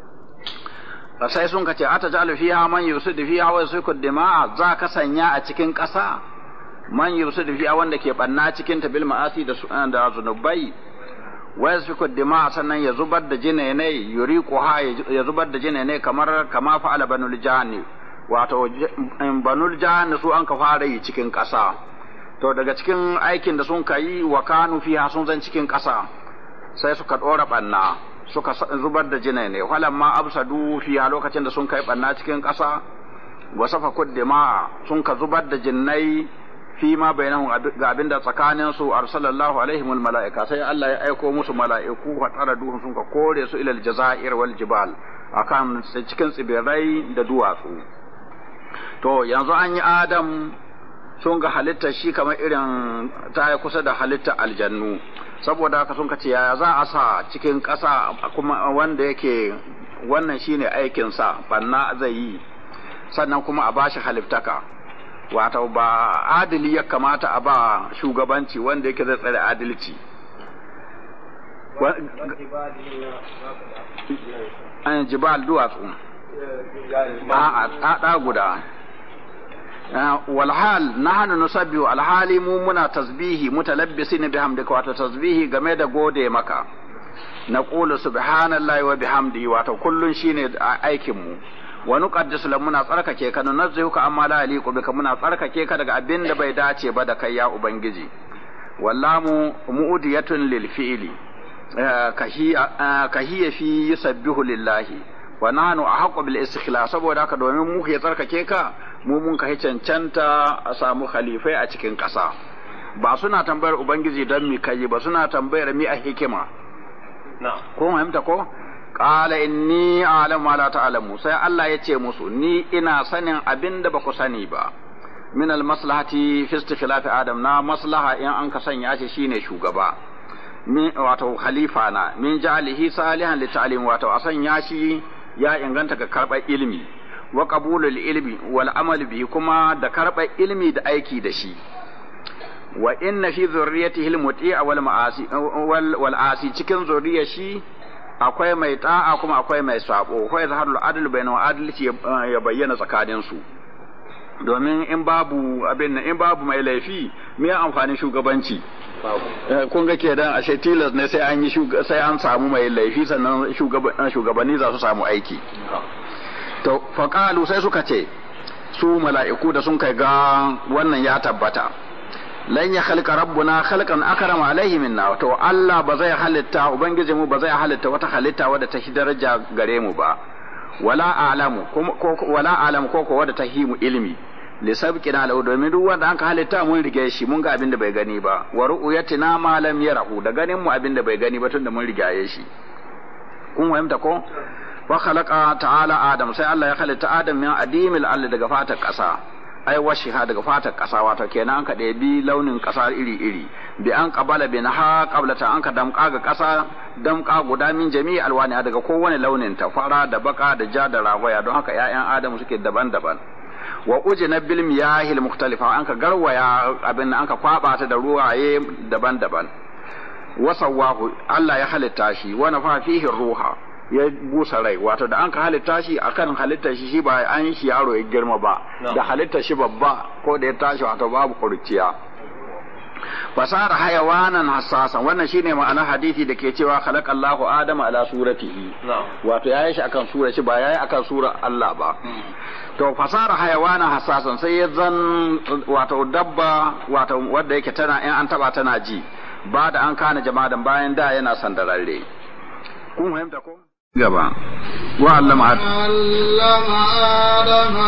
sai sun kace atajalu fiha man yusidu fiha wa yusfiku dima'a za ka sanya a cikin ƙasa man yusidu fiha wanda ke banna cikin ta bil ma'asi da da zunubai wa yusfiku dima'a sannan ya zubar da jinene yuriquha ya zubar da jinene kamar kama fa'ala banul jani wato banul jani su an ka fara yi cikin ƙasa to daga cikin aikin da sun kai wa kanu fiha sun zan cikin ƙasa sai suka dora banna suka zubar da jinai ne ma absadu fiha lokacin da sun kai banna cikin ƙasa wa safa kuddima sun ka zubar da jinnai fi ma bainahum ga abinda tsakanin su arsalallahu alaihim almalaika sai Allah ya aiko musu mala'iku wa taraduhum sun ka kore su ilal jazair wal jibal akan cikin tsibirai da duwatsu to yanzu an yi adam sun ga halitta shi kamar irin ta yi kusa da halitta aljannu saboda haka sun kace yaya za a sa cikin ƙasa kuma wanda yake wannan shine aikin sa banna zai yi sannan kuma a bashi haliftaka wato ba adili ya kamata a ba shugabanci wanda yake zai tsare adalci an jibal duwatsu a a guda walhal nahnu nusabbihu alhali mu muna tasbihi mutalabbisin bihamdika wato tasbihi game da gode maka naqulu subhanallahi wa bihamdihi wato kullun shine aikin mu wa nuqaddisu lahu muna tsarkake ka nunazzihuka amma la yaliqu bika muna tsarkake ka daga abin da bai dace ba da kai ya ubangiji wallamu mu'udiyatun lil fi'li kahiya fi yusabbihu lillahi wa nahnu ahqqu bil istikhlas saboda haka domin mu ke tsarkake ka mu mun kai cancanta a samu khalifai a cikin ƙasa ba suna tambayar ubangiji don mi kai ba suna tambayar mi a hikima ko fahimta ko qala inni a'lamu ma la ta'lamu sai Allah ya ce musu ni ina sanin abin da ba ku sani ba min al maslahati fi istikhlaf adam na maslaha in an ka sanya shi shine shugaba min wato khalifa na min ja'alihi salihan li ta'lim wato a sanya shi ya inganta ga karɓar ilimi wa qabulul ilmi wal amal bihi kuma da karɓar ilmi da aiki da shi wa inna fi zurriyatihi al muti'a wal ma'asi wal wal asi cikin zuriyar shi akwai mai ta'a kuma akwai mai sabo ko yazharul adl bainahu adalci ya bayyana tsakanin su domin in babu abin in babu mai laifi me amfanin shugabanci kun ga kenan ashe tilas ne sai an yi sai an samu mai laifi sannan shugabanni za su samu aiki to faqalu sai suka ce su mala'iku da sun kai ga wannan ya tabbata lan ya khalqa rabbuna khalqan akrama alaihi minna to Allah ba zai halitta ubangiji mu ba zai halitta wata halitta wadda ta daraja gare mu ba wala a'lamu ko wala a'lamu ko ko wadda ta himu ilmi li sabqina lahu domin duk wanda an ka halitta mun rige shi mun ga abin da bai gani ba wa ru'yatina ma lam yarahu da ganin mu abin da bai gani ba tunda mun rigaye shi kun fahimta ko wa khalaqa ta'ala adam sai Allah ya halitta adam min adimil all daga fatar kasa ai washiha daga fatar kasa wato kenan an ka ɗebi launin kasa iri iri bi an qabala bin ha qablata an ka damka ga kasa damka guda min jami'i alwani daga kowane launin ta fara da baka da ja da ragwaya don haka ƴaƴan adam suke daban-daban wa ujina bil miyahil mukhtalifa an ka garwaya abin an ka kwaba ta da ruwaye daban-daban wa sawahu Allah ya halitta shi wa nafa fihi ruha ya busa rai wato da an ka halitta shi akan halitta shi shi ba an shi yaro ya girma ba da halitta shi babba ko da ya tashi wato babu kurciya fasara hayawanan hassasan wannan shine ma'anar hadisi da ke cewa khalaqallahu adama ala suratihi wato yayi shi akan sura shi ba yayi akan sura Allah ba to fasara hayawanan hassasan sai ya zan wato dabba wato wanda yake tana in an taba tana ji ba da an kana jama'an bayan da yana sandararre kun fahimta ko gaba wa allama allama adama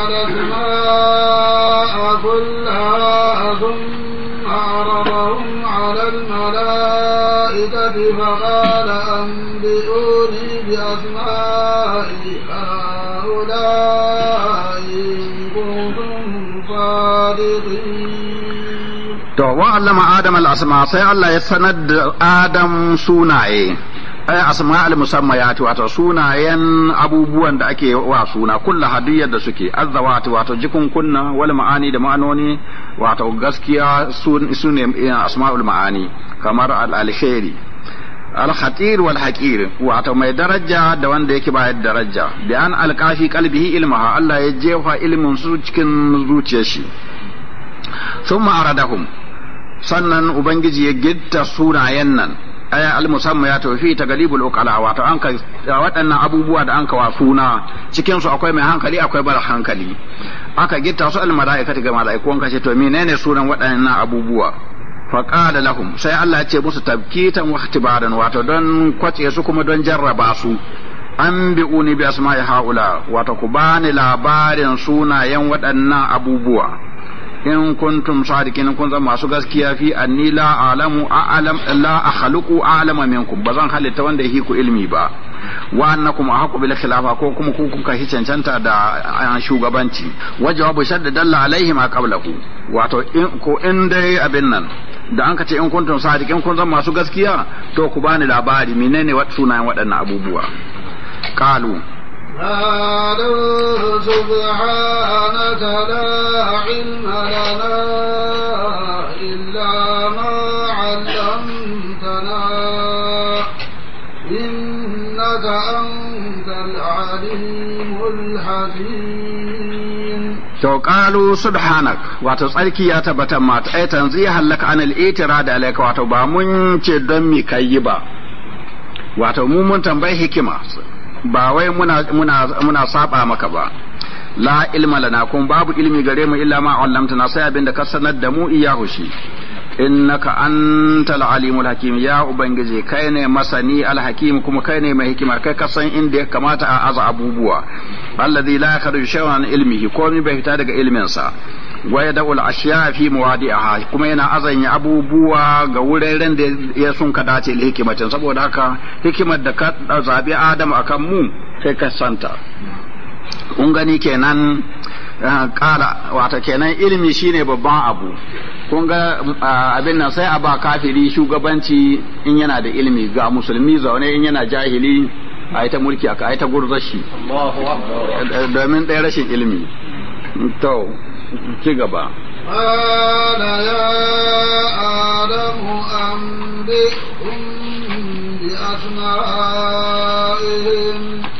al-asma'a kullaha thumma aradahum 'ala al-mala'ikati faqala anbi'uni bi asma'i ha'ula'i kuntum sadiqin to wa allama adama al-asma sai Allah ya sanar da Adam sunaye ay asma'ul musammayat wato sunayen abubuwan da ake wa suna kullu hadiyyar da suke azzawati wato jikun kunna wal ma'ani da ma'anoni wato gaskiya sune asma'ul ma'ani kamar al-alkhairi al-khatir wal haqir wato mai daraja da wanda yake bayar daraja bi an alqafi qalbihi ilmaha Allah ya jefa ilmin su cikin zuciyar shi thumma aradahum sannan ubangiji ya gitta sunayen nan aya al-musamma ya tafi ta galibul uqala wato an ka waɗannan abubuwa da an ka wa suna cikin su akwai mai hankali akwai bar hankali aka gitta su al-mala'ikati ga mala'iku an kace to menene sunan waɗannan abubuwa fa qala lahum sai Allah ya ce musu tabkitan wa ihtibaran wato don kwace su kuma don jarraba su an bi'uni bi asma'i haula wato ku bani labarin sunayen waɗannan abubuwa in kuntum sadiqin kun zama masu gaskiya fi anni la a'lamu a'lam la akhluqu a'lama minkum bazan halitta wanda yake ku ilmi ba wa annakum ahqqu bil khilafa ko kuma ku kuka hi cancanta da shugabanci wa jawabu shadda dalla alaihi ma qablahu wato in ko in dai abin nan da an ka ce in kuntum sadiqin kun zama masu gaskiya to ku bani labari menene wat sunayen waɗannan abubuwa qalu قالوا سبحانك لا علم لنا إلا ما علمتنا إنك أنت العليم الحكيم to qalu subhanak wato tsarki ya tabbata ma ai tanzihan laka anil itirad alayka wato ba mun ce don mi kai ba wato mu mun tambayi hikima ba wai muna muna muna saba maka ba la ilma lana kun babu ilmi gare mu illa ma allamtana sai abinda ka sanar da mu iyahu shi innaka antal alimul hakim ya ubangiji kai ne masani alhakim kuma kai ne mai hikima kai ka san inda ya kamata a aza abubuwa alladhi la yakhruju shay'an ilmihi komai bai fita daga ilmin sa wa yad'u al-ashya fi mawadi'aha kuma yana azanya abubuwa ga wuraren da ya sun ka dace da hikimatin saboda haka hikimar da ka zabi Adam akan mu kai ka santa kun gani kenan kala wata kenan ilimi shine babban abu kun ga abin nan sai a ba kafiri shugabanci in yana da ilimi ga musulmi zaune in yana jahili a yi ta mulki aka yi ta gurzashi domin ɗaya rashin ilimi to ci gaba قال يا آدم أنبئهم بأسمائهم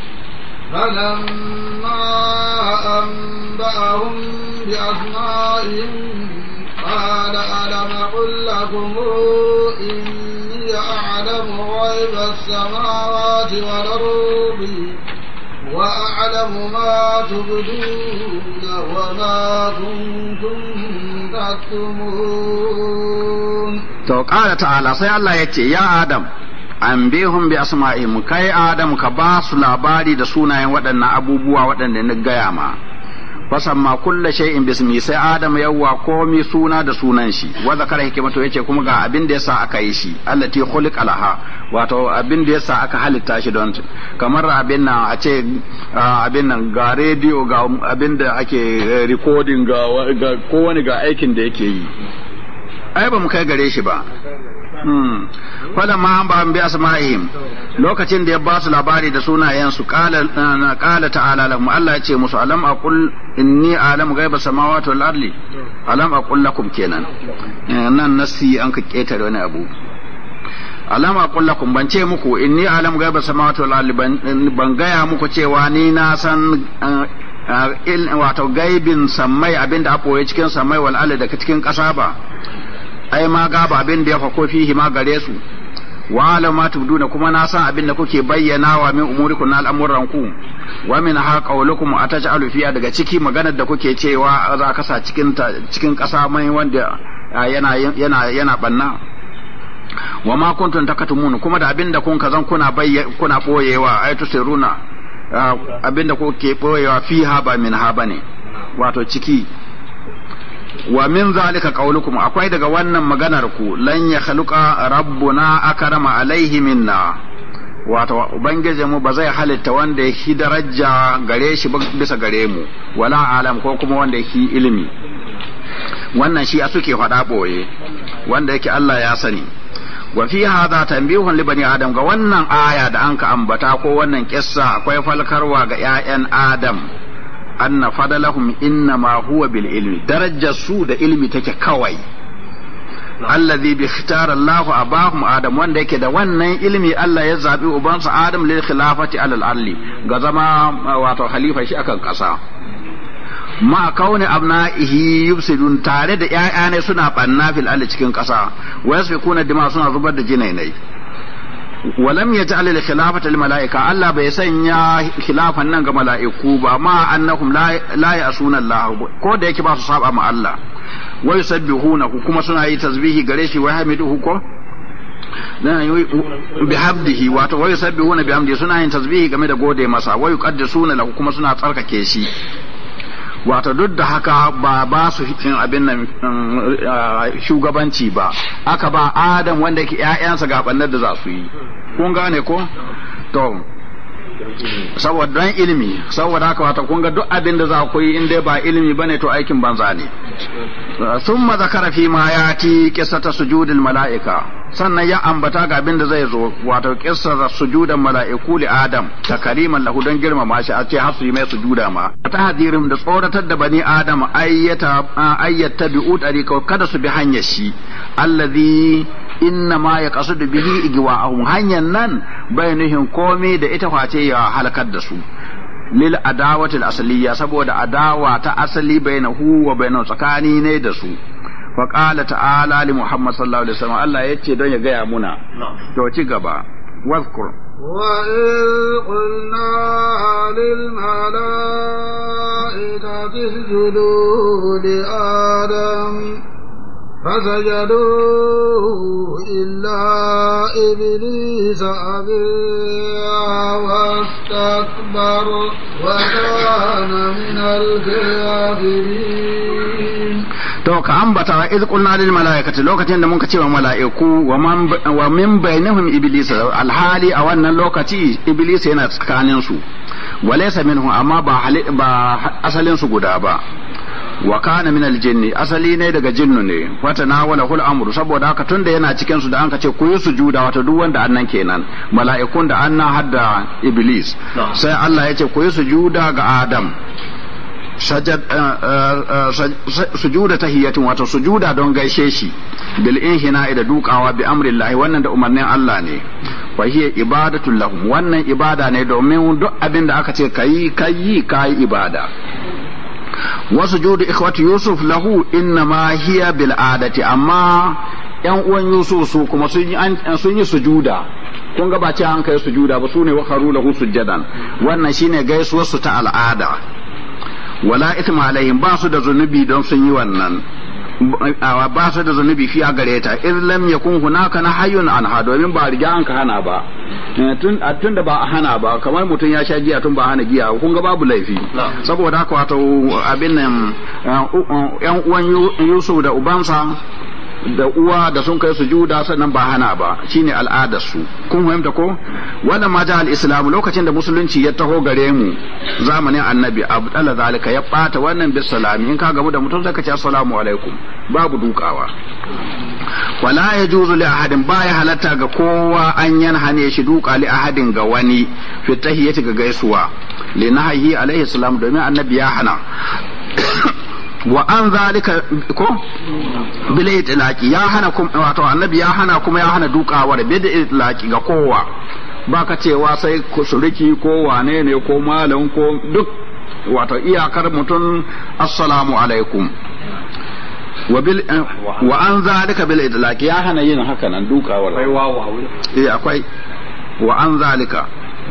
فلما أنبأهم بأسمائهم قال ألم أقل لكم إني أعلم غيب السماوات والأرض وأعلم ما تبدون وما كنتم تكتمون. تو قال تعالى سي الله يتي يا آدم أنبئهم بأسمائهم كي آدم كباس labari da sunayen waɗannan abubuwa waɗanda na gaya ma fasamma kulla shay'in bismi sai Adam yawwa komi suna da sunan shi wa zakara hikimatu yace kuma ga abin da yasa aka yi shi allati khuliq alaha wato abin da yasa aka halitta shi don kamar abin nan a ce abin nan ga radio ga abin da ake recording ga kowane ga aikin da yake yi ai ba mu kai gare shi ba hmm fala ma an ba an bi asma'ihim lokacin da ya ba su labari da sunayen su qala qala ta'ala lahum Allah ya ce musu alam aqul inni a'lamu ghaiba samawati wal ardi alam aqul lakum kenan nan nasi an ka ketare wani abu alam aqul lakum ban ce muku inni a'lamu ghaiba samawati wal ardi ban gaya muku cewa ni na san wato gaibin sammai abinda a boye cikin sammai wal ardi daga cikin ƙasa ba ai ma gaba abin da ya fako fihi ma gare su wa alama tubduna kuma na san abin da kuke bayyana wa min umurikum na al'amuran ku wa min ha qawlukum ataj'alu fiha daga ciki maganar da kuke cewa za ka sa cikin cikin kasa mai wanda yana yana yana banna wa ma kuntum takatumun kuma da abin da kun kazan kuna bayyana kuna boyewa ai tusiruna abin da kuke boyewa fiha ba min ha bane wato ciki wa min zalika qaulukum akwai daga wannan maganar ku lan ya khaluqa rabbuna akrama alaihi minna wato ubangije mu ba zai halitta wanda yake daraja gare shi bisa gare mu wala alam ko kuma wanda yake ilimi wannan shi a suke fada boye wanda yake Allah ya sani wa fi hadha tanbihun li bani adam ga wannan aya da anka ambata ko wannan kissa akwai falkarwa ga ƴaƴan adam anna fadalahum innama huwa bil ilmi darajar su da ilmi take kawai allazi bi ikhtara Allahu abahum adam wanda yake da wannan ilmi Allah ya zabi ubansa adam lil khilafati alal arli ga zama wato khalifa shi akan kasa ma kauni abna'ihi yufsidun tare da ƴaƴa ne suna banna fil arli cikin kasa wa yasfikuna dima suna zubar da jinainai ولم يجعل الخلافة للملائكة الله بيسنيا خلافة نن ga mala'iku ba ma annahum la la yasuna Allah ko da yake ba su saba ma Allah wa yusabbihuna kuma suna yi tasbihi gare shi wa hamiduhu ko bihamdihi wato wa yusabbihuna bihamdihi suna yin tasbihi game da gode masa wa yuqaddisuna lahu kuma suna tsarkake shi wato duk da haka ba ba su cikin abin nan shugabanci ba aka ba Adam wanda yake ƴaƴansa ga bannar da za su yi kun gane ko to saboda don ilimi saboda haka wata kun ga duk abin da za ku yi in dai ba ilimi bane to aikin banza ne. Thumma zakara fi ma yati qissata sujudil malaika, sannan ya ambata ga abin da zai zo wato qissar sujudan malaiku li adam takriman lahu don girmama shi a ce har su yi mai sujuda ma ta hadirin da tsoratar da bani adam ayyata ayyata bi'u tariqa kada su bi hanyar shi allazi inna ma ya kasu da bihi igwa'ahum hanyar nan bayanuhin komai da ita face ya halakar da su lil adawatil asliya saboda adawa ta asali bainahu wa bainahu tsakani ne da su fa qala ta'ala li muhammad sallallahu alaihi wasallam Allah yace don ya gaya muna to ci gaba wazkur wa qulna lil malaikati isjudu li adam فسجدوا إلا إبليس أبى واستكبر وكان من الكافرين. to ka ambata iz qulna lil malaikati lokacin da muka ce wa mala'iku wa man wa min bainahum iblis alhali a wannan lokaci iblis yana tsakanin su walaysa minhu amma ba ba asalin su guda ba wa kana min aljinni asali ne daga jinnu ne wata nawala hul amru saboda haka tunda yana cikin su da an ka ce ku yi sujuda wato duk wanda annan kenan mala'ikun da annan hadda iblis sai Allah ya ce ku yi sujuda ga adam sajad sujuda tahiyatin wato sujuda don gaishe shi bil inhina da dukawa bi amrillahi wannan da umarnin Allah ne wa hiya ibadatul lahum wannan ibada ne domin duk abin da aka ce kayi kayi kayi ibada wasu judu ikhwati yusuf lahu inna ma hiya bil adati amma yan uwan yusuf su kuma sun yi sun yi sujuda kun ga ba ce an kai sujuda ba sune wa kharu lahu sujadan wannan shine gaisuwar su ta al'ada wala ithma alaihim ba su da zunubi don sun yi wannan ba su da zunubi fi a gare ta in lam yakun hunaka nahyun anha domin ba riga an ka hana ba tun tun da ba a hana ba kamar mutum ya sha giya tun ba hana giya kun ga babu laifi saboda haka wato abin nan yan uwan Yusuf da ubansa da uwa da sun kai sujuda sannan ba hana ba shine al'adar su kun fahimta ko wannan ma ja al-islam lokacin da musulunci ya taho gare mu zamanin annabi abdalla zalika ya bata wannan bis salami in ka gamu da mutum zaka ce assalamu alaikum babu dukawa wala yajuzu li ahadin ba ya halatta ga kowa an yanhane shi duka li ahadin ga wani fi tahiyyati ga gaisuwa li nahyi alaihi salam domin annabi ya hana wa an zalika ko bil itlaqi ya hana kuma wato annabi ya hana kuma ya hana dukawar bil itlaqi ga kowa baka cewa sai suriki ko wane ne ko malam ko duk wato iyakar mutum assalamu alaikum wa bil wa an zalika bil itlaqi ya hana yin haka nan dukawar akwai wawa eh akwai wa an zalika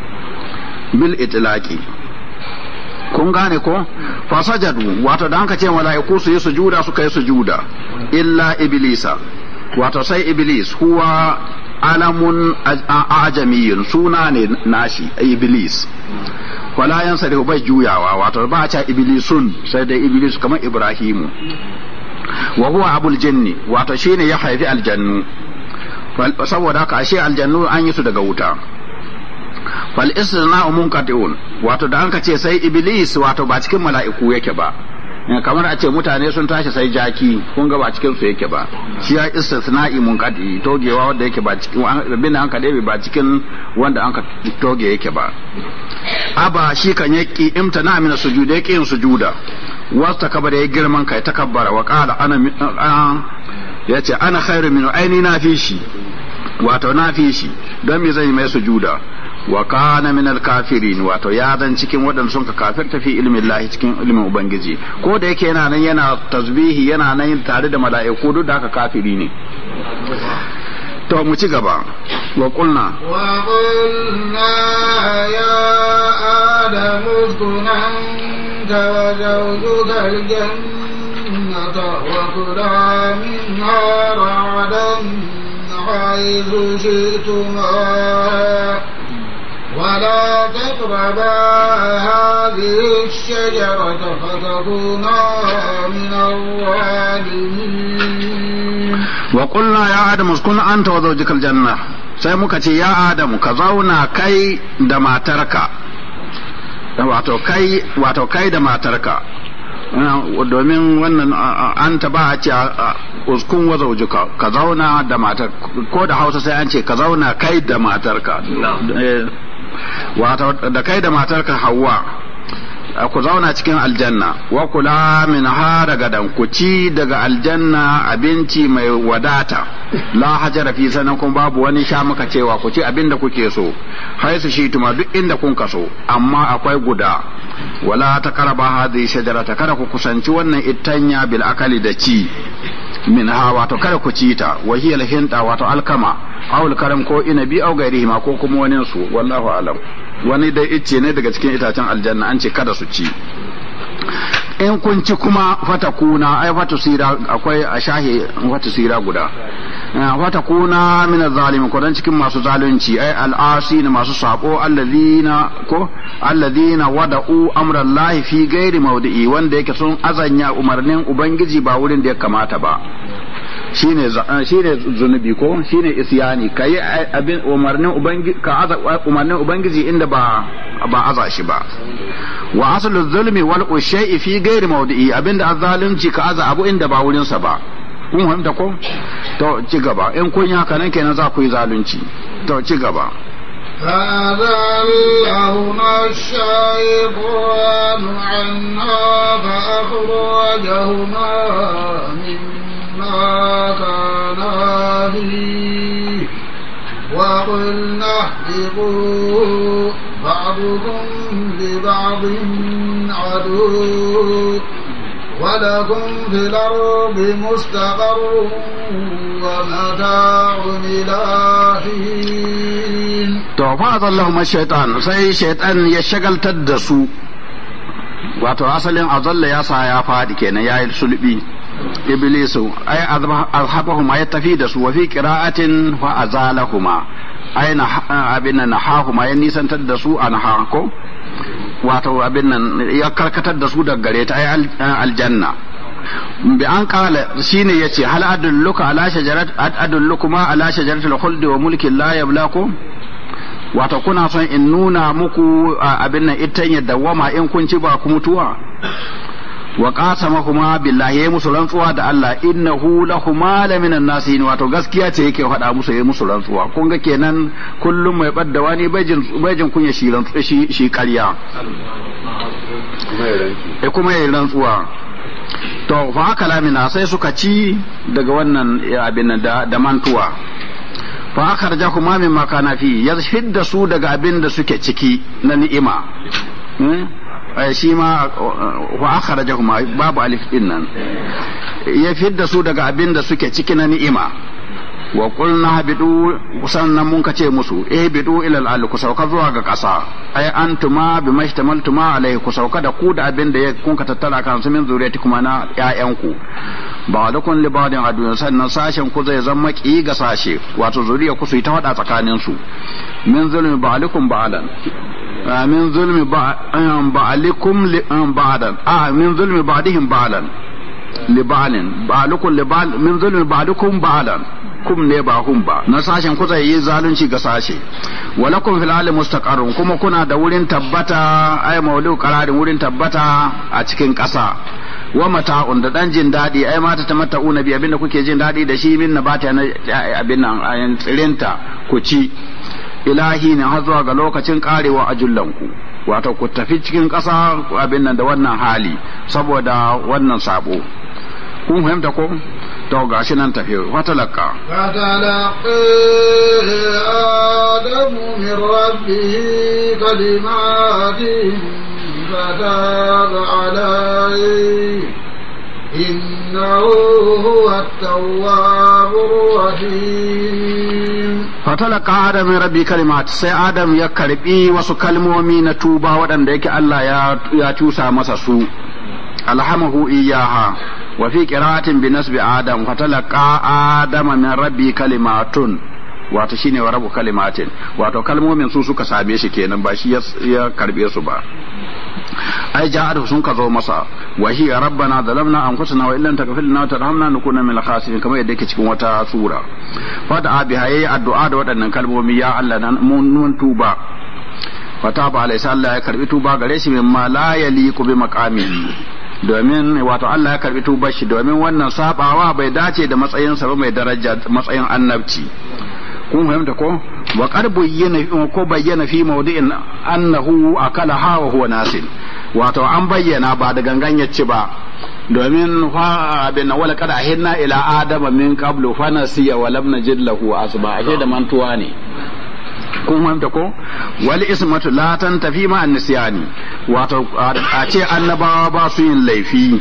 bil itlaqi kun gane ko fasajadu wato da hanka ce mala'iku su yi sujuda suka yi sujuda illa iblisa wato sai iblis huwa alamun ajamiyun suna ne nashi iblis wala yansa da bai juyawa wato ba a ce iblisun sai da iblis kamar ibrahimu wa huwa abul jinni wato shine ya haifi aljannu saboda haka ashe aljannu an yi su daga wuta fal istisna'u munqati'un wato da anka ce sai iblis wato ba cikin mala'iku yake ba kamar a ce mutane sun tashi sai jaki kun ga ba cikin su yake ba shi ya istisna'i munqati togewa wanda yake ba cikin bin an ka dai ba cikin wanda an ka toge yake ba aba shi kan yaki imtana min sujudi yake yin sujuda wasta kabara ya girman kai takabbara wa qala ana yace ana khairu min aini na fi shi wato na fi shi don me zai mai sujuda wa kana min al-kafirin wato ya zan cikin waɗanda sun ka kafirta fi ilmin Allah cikin ilmin ubangiji ko da yake yana nan yana tasbihi yana nan tare da mala'iku duk da haka kafiri ne to mu ci gaba wa qulna wa qulna ya adamu uskun anta wa zawjuka al-jannata wa kula minha ra'adan haythu shi'tuma ولا تقربا هذه الشجرة فتكونا من الظالمين وقلنا يا آدم اسكن أنت وزوجك الجنة sai muka ce ya Adamu ka zauna kai da matarka wato kai wato kai da matarka domin wannan an ta ba a ce uskun wa zawjuka ka zauna da matar ko da Hausa sai an ce ka zauna kai da matarka wato da kai da matarka Hawwa ku zauna cikin aljanna wa kula min ha daga dan ku ci daga aljanna abinci mai wadata la hajara fi sanan kun babu wani sha maka cewa ku ci abinda kuke so haisu shi tuma duk inda kun kaso amma akwai guda wala taqraba hadhihi shajarata kada ku kusanci wannan itanya bil akali da ci min ha wato kada ku ci ta wa hiya hinta wato alkama aw karam ko inabi aw gairihi ma ko kuma wani su wallahu alam wani dai icce ne daga cikin itacen aljanna an ce kada su ci in kun ci kuma fatakuna ai fatusira akwai a shahi fatusira guda fatakuna min az-zalimin ko dan cikin masu zalunci ai al-asi ne masu sabo alladhina ko alladhina wada'u amra Allah fi ghairi mawdi'i wanda yake sun azanya umarnin ubangiji ba wurin da ya kamata ba shine shine zunubi ko shine isyani kai abin umarnin ubangiji ka aza umarnin ubangiji inda ba ba aza shi ba wa aslu zulmi wal shay'i fi ghairi mawdi'i abinda azzalunci ka aza abu inda ba wurin sa ba kun fahimta ko to ci gaba in kun yi haka nan kenan za ku yi zalunci to ci gaba فأذلهما الشيطان عنها فأخرجهما مما كانا فيه وقلنا اهبطوا بعضكم لبعض عدو ولكم في الأرض مستقر ومتاع إلى حين. to fa azallahuma shaytan sai shaytan ya shagaltar da su wato asalin azalla ya sa ya fadi kenan yayi sulbi iblisu ay azhabahuma ya tafi da su wa fi qira'atin fa azalahuma ay na abin nan nahahuma ya nisantar da su an hako wato abin nan ya karkatar da su daga gare ta ay aljanna bi an kala shine yace hal adulluka ala shajarat adullukuma ala shajaratil khuldi wa mulkin la yablaku wato kuna son in nuna muku abin nan itan ya dawama in kun ci ba ku mutuwa wa qasamahuma billahi ya musu rantsuwa da Allah innahu lahuma la minan nasihin wato gaskiya ce yake faɗa musu ya musu rantsuwa kun ga kenan kullum mai badda wani bajin bajin kunya shi rantsuwa shi shi ƙarya e kuma yayin rantsuwa to fa haka lamina sai suka ci daga wannan abin da da mantuwa fa akharjahuma mimma kana fi yazhidda su daga abin da suke ciki na ni'ima shi ma wa akharajahuma babu alif din nan ya fidda su daga abin da suke ciki na ni'ima wa qulna habidu sannan mun kace musu eh bidu ila al ku sauka zuwa ga kasa ai antuma bimashtamaltuma alai ku sauka da ku da abin da ya kun ka tattara kan su min zuriyati kuma na ƴaƴanku ba da kun libadin adun sannan sashen ku zai zama ki ga sashe wato zuriya ku su yi ta hada tsakanin su min zulmi ba'alikum ba'alan min zulmi ba'alikum ba'adan a min zulmi ba'dihim ba'alan libalin ba'alukum libal min zulmi ba'dukum ba'alan kum ne ba hum ba na sashen ku zai yi zalunci ga sashe walakum fil alim mustaqarrun kuma kuna da wurin tabbata ay mawlu qararin wurin tabbata a cikin ƙasa wa mata'un da dan jin dadi ai mata ta mata'una bi abinda kuke jin dadi da shi min nabata na abin nan ayan tsirinta ku ci ilahi ne har zuwa ga lokacin karewa ajullanku wato ku tafi cikin ƙasa abin nan da wannan hali saboda wannan sabo kun fahimta ko to gashi nan tafi fatalaka fatalaqi adamu min rabbihi kalimatin fataba alayhi innahu huwa at-tawwabur rahim fatalaka adam min rabbi kalimat sai adam ya karbi wasu kalmomi na tuba waɗanda yake Allah ya ya tusa masa su alhamahu iyaha wa fi qira'atin bi nasbi adam fatalaqa adam min rabbi kalimatun wato shine wa rabu kalimatin wato kalmomin su suka same shi kenan ba shi ya karbe su ba ai ja'adu sun ka zo masa wa hiya rabbana zalamna anfusana wa illam taghfir lana wa tarhamna nakuna min al-khasirin kamar yadda yake cikin wata sura fa da abi hayi addu'a da waɗannan kalmomi ya Allah mun tuba fataba alaysa Allah ya karbi tuba gare shi mimma la yaliqu bi maqamihi domin wato Allah ya karbi tubar shi domin wannan sabawa bai dace da matsayin sa ba mai daraja matsayin annabci kun fahimta ko wa qad bayyana ko bayyana fi mawdi'in annahu akala hawa huwa nasil wato an bayyana ba da gangan yace ba domin fa bin wala kada ahinna ila adama min qablu fa nasiya wa lam najid lahu asba ashe da mantuwa ne kun fahimta ko wal ismatu la tantafi ma an-nisyani wato a ce annabawa ba su yin laifi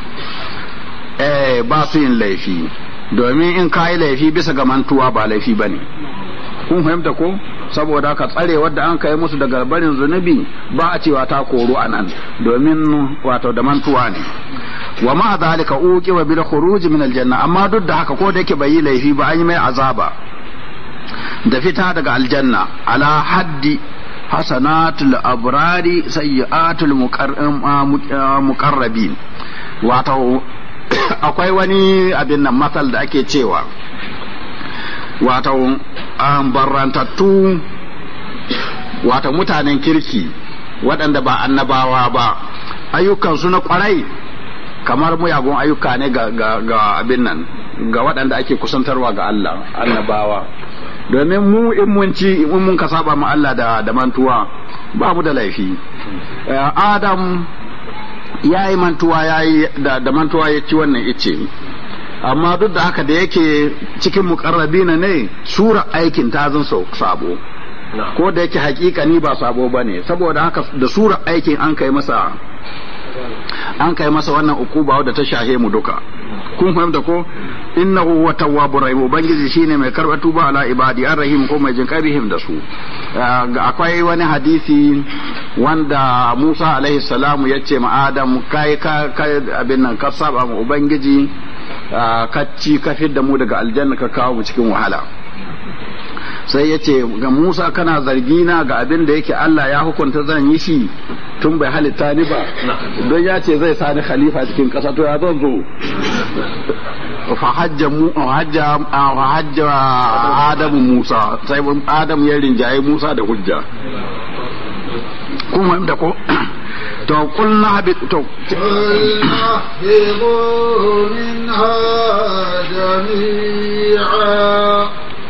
eh ba su yin laifi domin in kai laifi bisa ga mantuwa ba laifi bane kun fahimta ko saboda ka tsare wadda an kai musu daga barin zunubi ba a cewa ta koru anan domin wato da mantuwa ne wa ma zalika uqiba bil khuruj min al-janna amma duk da haka ko da yake bai yi laifi ba an yi mai azaba da fita daga aljanna ala haddi hasanatul abrari sayyi'atul muqarrabin wato akwai wani abin nan matsal da ake cewa wato an barrantattu wato mutanen kirki waɗanda ba annabawa ba ayyukansu na kwarai kamar muyagun ayyuka ne ga, ga, ga abin nan ga waɗanda ake kusantarwa ga Allah annabawa domin mu in mun ci in mun ka saba mu Allah da da mantuwa ba mu da laifi Adam yayi mantuwa yayi da, da mantuwa ya ci wannan ice amma duk da haka da yake cikin muqarrabina ne sura aikin ta zan sabo ko da yake hakikani ba sabo bane saboda haka da sura aikin an kai masa an kai masa wannan ukuba wadda ta shahe mu duka kun fahimta ko innahu huwa tawwabur rahim ubangiji shine mai karba tuba ala ibadi arrahim ko mai jinkarihim da su akwai wani hadisi wanda Musa alaihi salamu yace ma Adam kai ka abin nan ka saba mu ubangiji ka ci ka fidda mu daga aljanna ka kawo mu cikin wahala sai ya ce ga Musa kana zargina ga abin da yake Allah ya hukunta zan yi shi tun bai halitta ni ba don ya ce zai sani khalifa cikin ƙasa to ya zan zo fa hajja mu hajja hajja Adamu Musa sai Adam ya rinjaye Musa da hujja kuma da ko to kulna habit to minha jami'a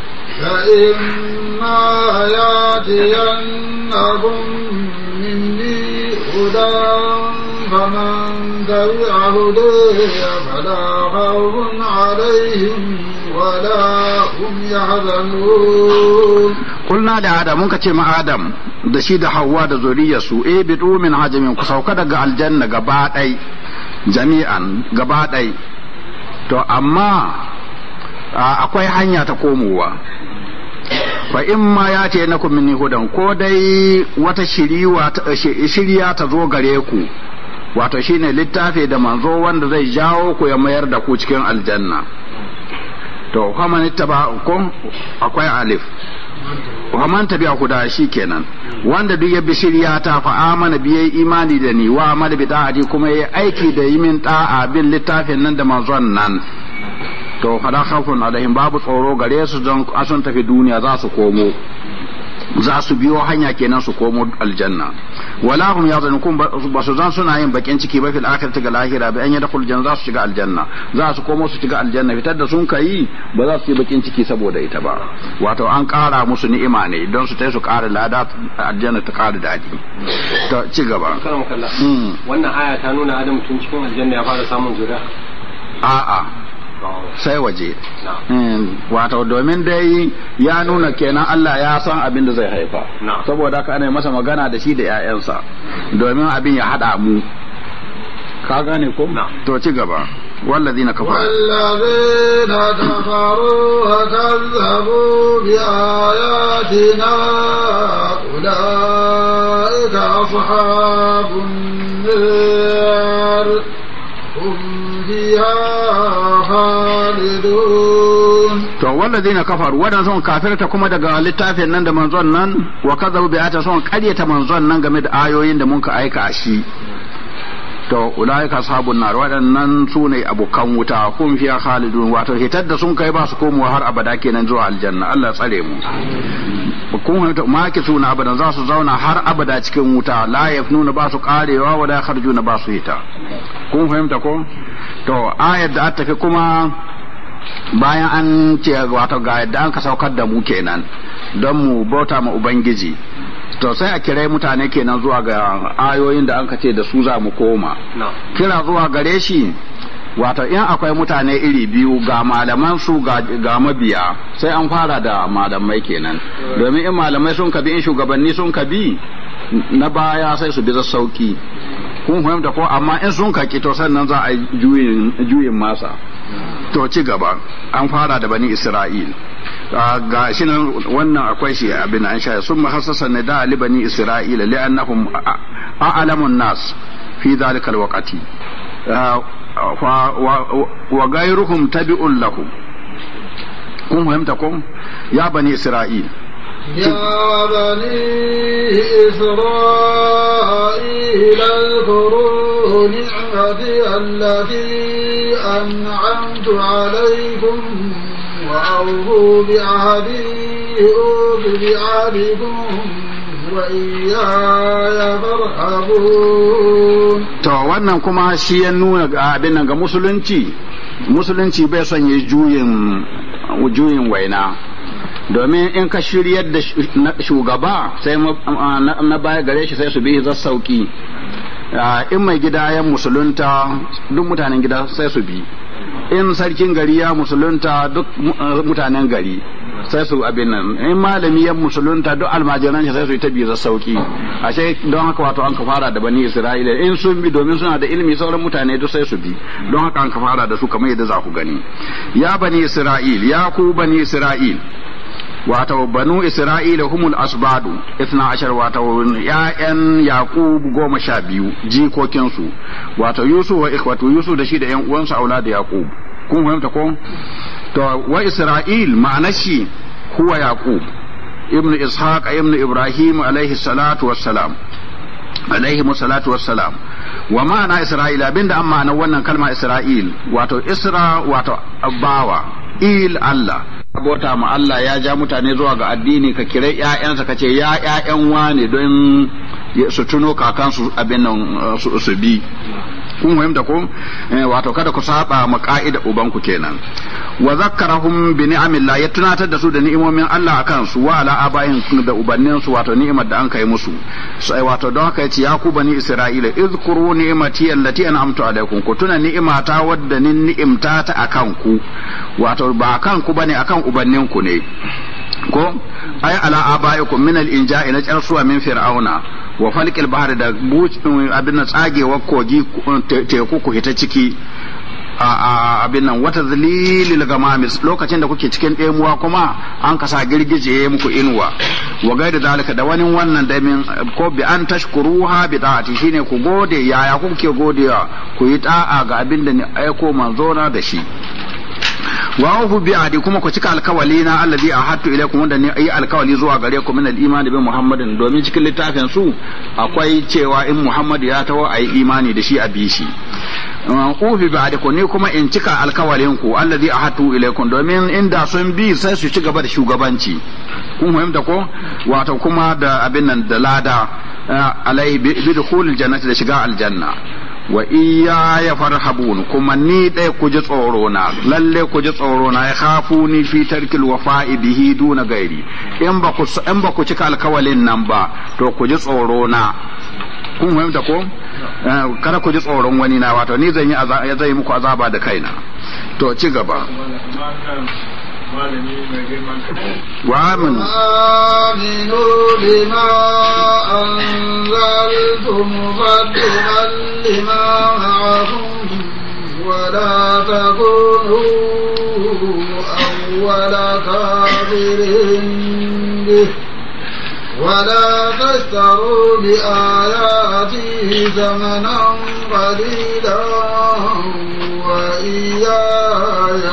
فإما يأتينكم مني هدى فمن تبع هداي فلا خوف عليهم ولا هم يحزنون قلنا لآدم منك تيما آدم da shi da Hawwa da zuriyarsu e bidu min hajamin ku sauka daga aljanna gaba ɗai jami'an gaba ɗai to amma akwai hanya ta komowa fa in ma ya ce na kun minni hudan ko dai wata shiriya ta zo gare ku wato shine littafi da manzo wanda zai jawo ku ya mayar da ku cikin aljanna to faman ittaba kun akwai alif faman tabi'a huda shikenan wanda duk ya bi shiriya ta fa amana biye imani da ni wa amal bi da'ati kuma yayi aiki da yimin da'a bin littafin nan da manzon nan to fada khawfun alaihim babu tsoro gare su don asun tafi duniya za su komo za su biyo hanya kenan su komo aljanna wala hum yazanukun ba su zan suna yin bakin ciki ba fil akhirati ga lahira bi an yadkhul janna za su shiga aljanna za su komo su shiga aljanna fitar da sun kai ba za su yi bakin ciki saboda ita ba wato an kara musu ni'ima ne don su tai su kara lada aljanna ta kara dadi to ci gaba wannan aya ta nuna adam tun cikin aljanna ya fara samun zuriya a'a sai waje wato domin dai ya nuna kenan Allah ya san abin da zai haifa saboda haka ana masa magana da shi da 'ya'yansa domin abin ya hada mu ka gane ko to ci gaba والذين كفروا والذين كفروا وكذبوا بآياتنا أولئك أصحاب النار هم فيها خالدون to walladina kafaru wadan sun kafirta kuma daga littafin nan da manzon nan wa kadzabu bi ayati sun qaryata manzon nan game da ayoyin da mun ka aika shi to ulaika ashabun nar wadannan sune abukan wuta kun fiya khalidun wato hitar da sun kai ba su komowa har abada kenan zuwa aljanna Allah tsare mu kun hanta maki suna abadan za su zauna har abada cikin wuta la yafnuna ba su karewa wala yakhrujuna ba su hita kun fahimta ko to ayat da ta fi kuma bayan an ce wato ga yadda an ka saukar da mu kenan don mu bauta ma ubangiji to sai a kirai mutane kenan zuwa ga ayoyin da an ka ce da su za mu koma kira zuwa gare shi wato in akwai mutane iri biyu ga malaman su ga mabiya sai an fara da malamai kenan domin in malamai sun kabi in shugabanni sun kabi na baya sai su bi za sauki kun fahimta ko amma in sun kaki to sannan za a juyin juyin masa to ci gaba an fara da bani isra'il ga shi nan wannan akwai shi abin an sha sun mahassasa ne da ali bani isra'ila li'annahum a'lamun nas fi dhalika alwaqti wa ghayruhum tabi'un lahum kun fahimta ko ya bani isra'il يا بني إسرائيل اذكروا نعمتي التي أنعمت عليكم وأوفوا بعهدي أوف بعهدكم وإياي فارهبون. to wannan kuma shi ya nuna abin nan ga musulunci musulunci bai son yi juyin juyin waina domin in ka shiryar da shugaba sai na baya gare shi sai su bi za sauki in mai gida ya musulunta duk mutanen gida sai su bi in sarkin gari ya musulunta duk mutanen gari sai su abin nan in malami ya musulunta duk almajiran shi sai su yi ta bi za sauki ashe don haka wato an ka fara da bani isra'ila in sun bi domin suna da ilimi sauran mutane duk sai su bi don haka an ka fara da su kamar yadda za ku gani ya bani isra'il ya ku bani isra'il wato banu isra'ila humul asbadu itna ashar wato ya'yan yaqub goma sha biyu jikokinsu wato yusuf wa ikhwatu yusuf da shi da yan uwansa aulad yaqub kun fahimta ko to wa isra'il ma'anar shi huwa yaqub ibnu ishaq ibnu ibrahim alaihi salatu wassalam alaihi salatu wassalam wa ma'ana isra'ila abinda amma na wannan kalma isra'il wato isra wato bawa il Allah abota ma Allah ya ja mutane zuwa ga addini ka kire ƴaƴansa ka ce ya ƴaƴan wane don su tuno kakansu abin nan su bi kun fahimta ko wato kada ku saba ma ka'ida ubanku kenan wa zakkarahum bi ni'amillah ya tunatar da su da ni'imomin Allah akan su wa ala abayin da ubannin su wato ni'imar da an kai musu sai wato don haka yace ya ku bani isra'ila izkuru ni'mati allati an'amtu alaykum ku tuna ni'imata wadda nin ni'imta ta akan ku wato ba akan ku bane akan ubannin ku ne ko ay ala abaikum min al-inja'i na jarsuwa min fir'auna wa falqil bahri da abin nan tsagewa kogi teku ku hita ciki abin nan wata zalilil gamamis lokacin da kuke cikin ɗemuwa kuma an kasa girgije muku inuwa wa gaida zalika da wani wannan da min ko bi an tashkuruha bi ta'ati shine ku gode yaya kuke godewa ku yi ta'a ga abin da ni aiko manzona da shi wa ufu bi ahdi kuma ku cika alkawali na allazi ahadtu ilaykum wanda ne yi alkawali zuwa gare ku min al-iman bi Muhammadin domin cikin littafin su akwai cewa in Muhammad ya tawo ayi imani da shi a bi shi ufi bi ahdi ku ne kuma in cika alkawalin ku allazi ahadtu ilaykum domin inda sun bi sai su ci gaba da shugabanci kun fahimta ko wato kuma da abin nan da lada alai bi dukhulil jannati da shiga aljanna wa iya ya farhabun kuma ni dai ku ji tsoro na lalle ku ji tsoro na ya khafu ni fi tarkil wafa'i bihi duna gairi in ba ku in ba ku cika alkawalin nan ba to ku ji tsoro na kun fahimta ko kada ku ji tsoron wani na wato ni zan yi ya zai muku azaba da kaina to ci gaba وآمنوا بما أنزلت مصدقا لما معكم ولا تكونوا أول كافر به ولا تشتروا بآياتي ثمنا قليلا وإياي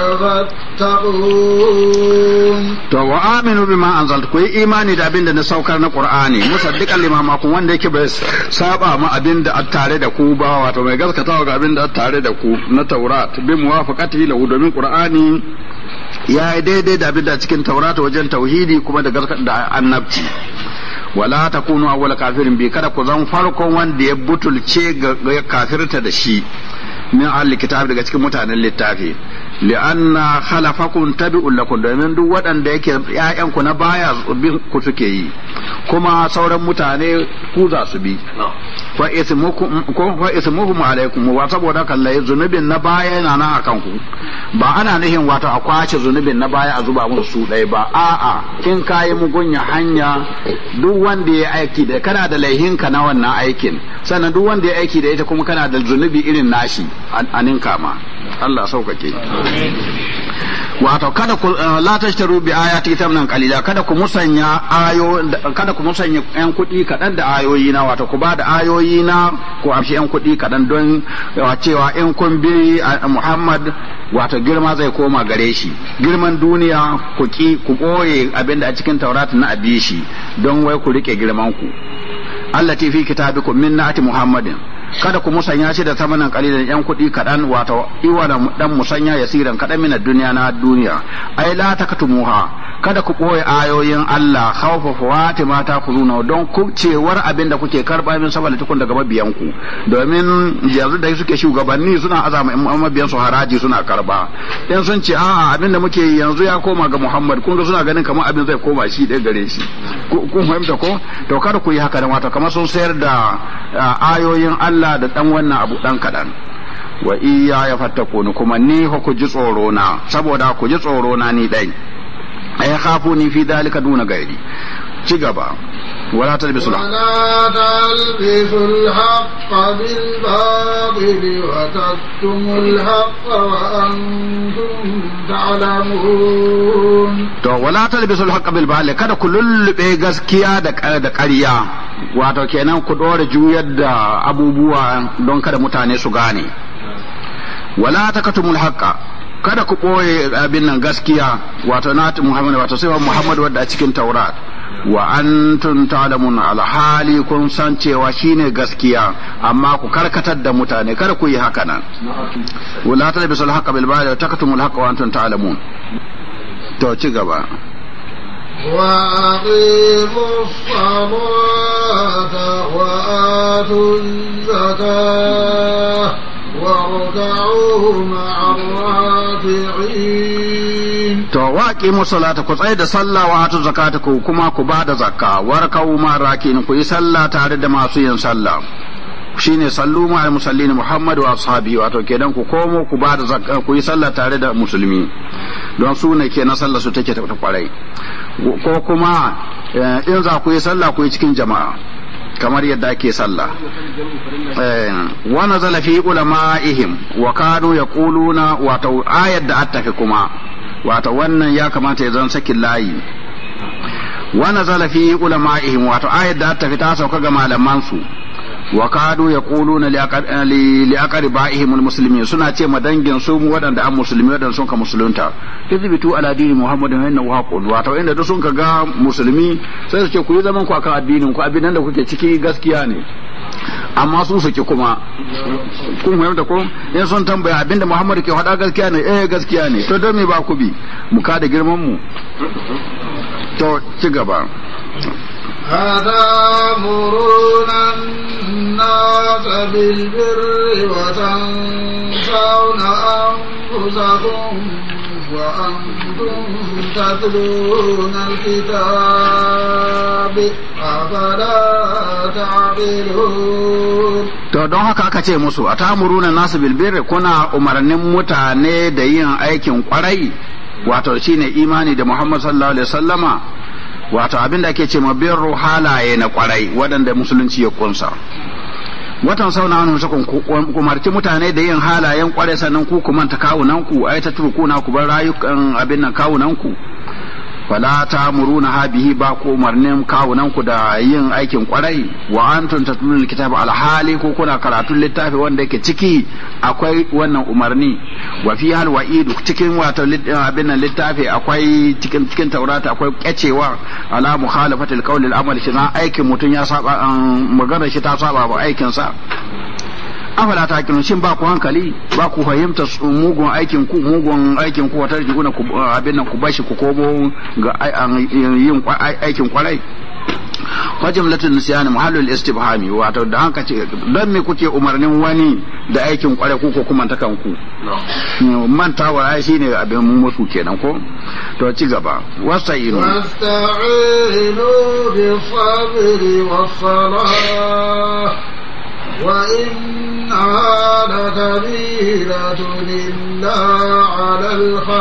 فاتقون. To wa aminu bima anzaltu ku yi imani da abin da na saukar na Qur'ani musaddiqan lima ma'akum wanda yake bai saba ma abin da tare da ku ba wato mai gaskatawa ga abin da tare da ku na Taurat bi muwafaqatihi lahu domin Qur'ani ya yi daidai da abin da cikin Taurat wajen tauhidi kuma da gaskata da annabci. Wala takunu awwal kafirin bi kada ku zan farkon wanda ya butulce ga kafirta da shi min ahli kitab daga cikin mutanen littafi li'anna khalafakum tabi'un lakum domin duk waɗanda yake ƴaƴan ku na baya bin ku suke yi kuma sauran mutane ku za su bi fa ismukum ko fa ismuhum alaikum wa saboda kallai zunubin na baya yana nan akan ku ba ana nihin wato a kwace zunubin na baya a zuba musu su ɗaya ba a'a in kayi mugunya hanya duk wanda ya aiki da kana da laihinka na wannan aikin sannan duk wanda ya aiki da ita kuma kana da zunubi irin nashi a ninka ma Allah sauƙaƙe wato kada ku la tashtaru bi ayati thamanan qalila kada ku musanya ayo kada ku musanya yan kuɗi kaɗan da ayoyi na wato ku ba da ayoyi na ku amshi yan kuɗi kaɗan don cewa in kun bi Muhammad wato girma zai koma gare shi girman duniya ku ki ku ɓoye abinda a cikin Taurat na abi shi don wai ku rike girman ku allati fi kitabikum min na'ati Muhammadin kada ku musanya shi da tamanan kalilan yan kuɗi kaɗan wato iwa da dan musanya yasiran kaɗan min duniya na duniya ai la takatumuha kada ku ɓoye ayoyin Allah khawfa fawati mata kuzuna don kubcewar abin da kuke karba min saboda tukun daga mabiyan ku domin yanzu da suke shugabanni suna azama mabiyan su haraji suna karba in sun ce a'a abin da muke yanzu ya koma ga Muhammad kun ga suna ganin kamar abin zai koma shi ɗaya gare shi kun fahimta ko to kada ku yi haka da wato kamar sun sayar da ayoyin Allah da dan wannan abu dan kadan wa iya ya fattakuni kuma ni ku ji tsoro na saboda ku ji tsoro na ni dai ay khafuni fi dalika duna gairi ci gaba wala talbisul wala talbisul haqqa bil batil wa taktumul haqqa wa antum ta'lamun to wala talbisul haqqa bil batil kada ku lullube gaskiya da da ƙarya wato kenan ku dore juyar da abubuwa don kada mutane su gane wala takatumul haqqa kada ku ɓoye abin nan gaskiya wato na Muhammad wato sai Muhammad wadda a cikin Taurat wa antum ta'lamun alhali kun san cewa shine gaskiya amma ku karkatar da mutane kada ku yi haka nan wala talbisul haqqa bil batil takatumul haqqa wa antum ta'lamun to ci gaba وأقيموا الصلاة وآتوا الزكاة واركعوا مع الراكعين to waqi musallata ku tsaya da sallah wa atu zakata ku kuma ku bada zakka warkau ma rakin ku yi sallah tare da masu yin sallah shine sallu ma al musallin Muhammad wa ashabi wato kenan ku komo ku bada zakka ku yi sallah tare da musulmi don su ne kenan sallah su take ta kwarai ko kuma in za ku yi sallah ku yi cikin jama'a kamar yadda ake sallah wa nazala fi ulama'ihim wa kanu yaquluna wato ayat da attafi kuma wato wannan ya kamata ya zan sakin layi wa nazala fi ulama'ihim wato ayat da attafi ta sauka ga malaman su wa kadu yaquluna li aqriba'ihim almuslimin suna ce ma dangin su wadanda an musulmi wadanda sun ka musulunta izbitu ala dini muhammadin wa innahu haqqun wato inda duk sun ka ga musulmi sai su ce ku yi zaman ku akan addinin ku abin da kuke ciki gaskiya ne amma su suke kuma kun fahimta ko in sun tambaya abinda muhammadu ke faɗa gaskiya ne eh gaskiya ne to don me ba ku bi mu ka da girman mu to ci gaba أتأمرون الناس بالبر وتنسون أنفسكم وأنتم تتلون الكتاب أفلا تعقلون to don haka aka ce musu atamuruna nasu bilbir kuna umarnin mutane da yin aikin kwarai wato shine imani da Muhammad sallallahu alaihi wasallama wato abin da ake ce ma birru halaye na kwarai waɗanda musulunci ya kunsa watan sauna wani musakon kumarci mutane da yin halayen kwarai sannan ku ku manta kawunan ku ai ta turku na ku bar rayukan abin nan kawunan ku fala ta'muruna ha bihi ba ku umarnin kawunan ku da yin aikin kwarai wa antum tatluna alkitaba alhali ko kuna karatun littafi wanda yake ciki akwai wannan umarni wa fi hal wa'idu cikin wato abin littafi akwai cikin cikin taurata akwai kyacewa ala mukhalafati alqawli al'amal shi na aikin mutun ya saba magana shi ta saba ba aikin sa afala ta kinu shin ba ku hankali ba ku fahimta mugun aikin ku mugun aikin ku wata jiguna ku abin nan ku bashi ku kobo ga yin aikin kwarai fa jumlatun nisyan mahallul istibhami wato da hanka ce dan me kuke umarnin wani da aikin kwarai ku ko kuma ta kanku mantawa ai shine abin musu kenan ko to ci gaba wasta'inu wasta'inu bis sabri was salah وإنها لكبيرة إلا على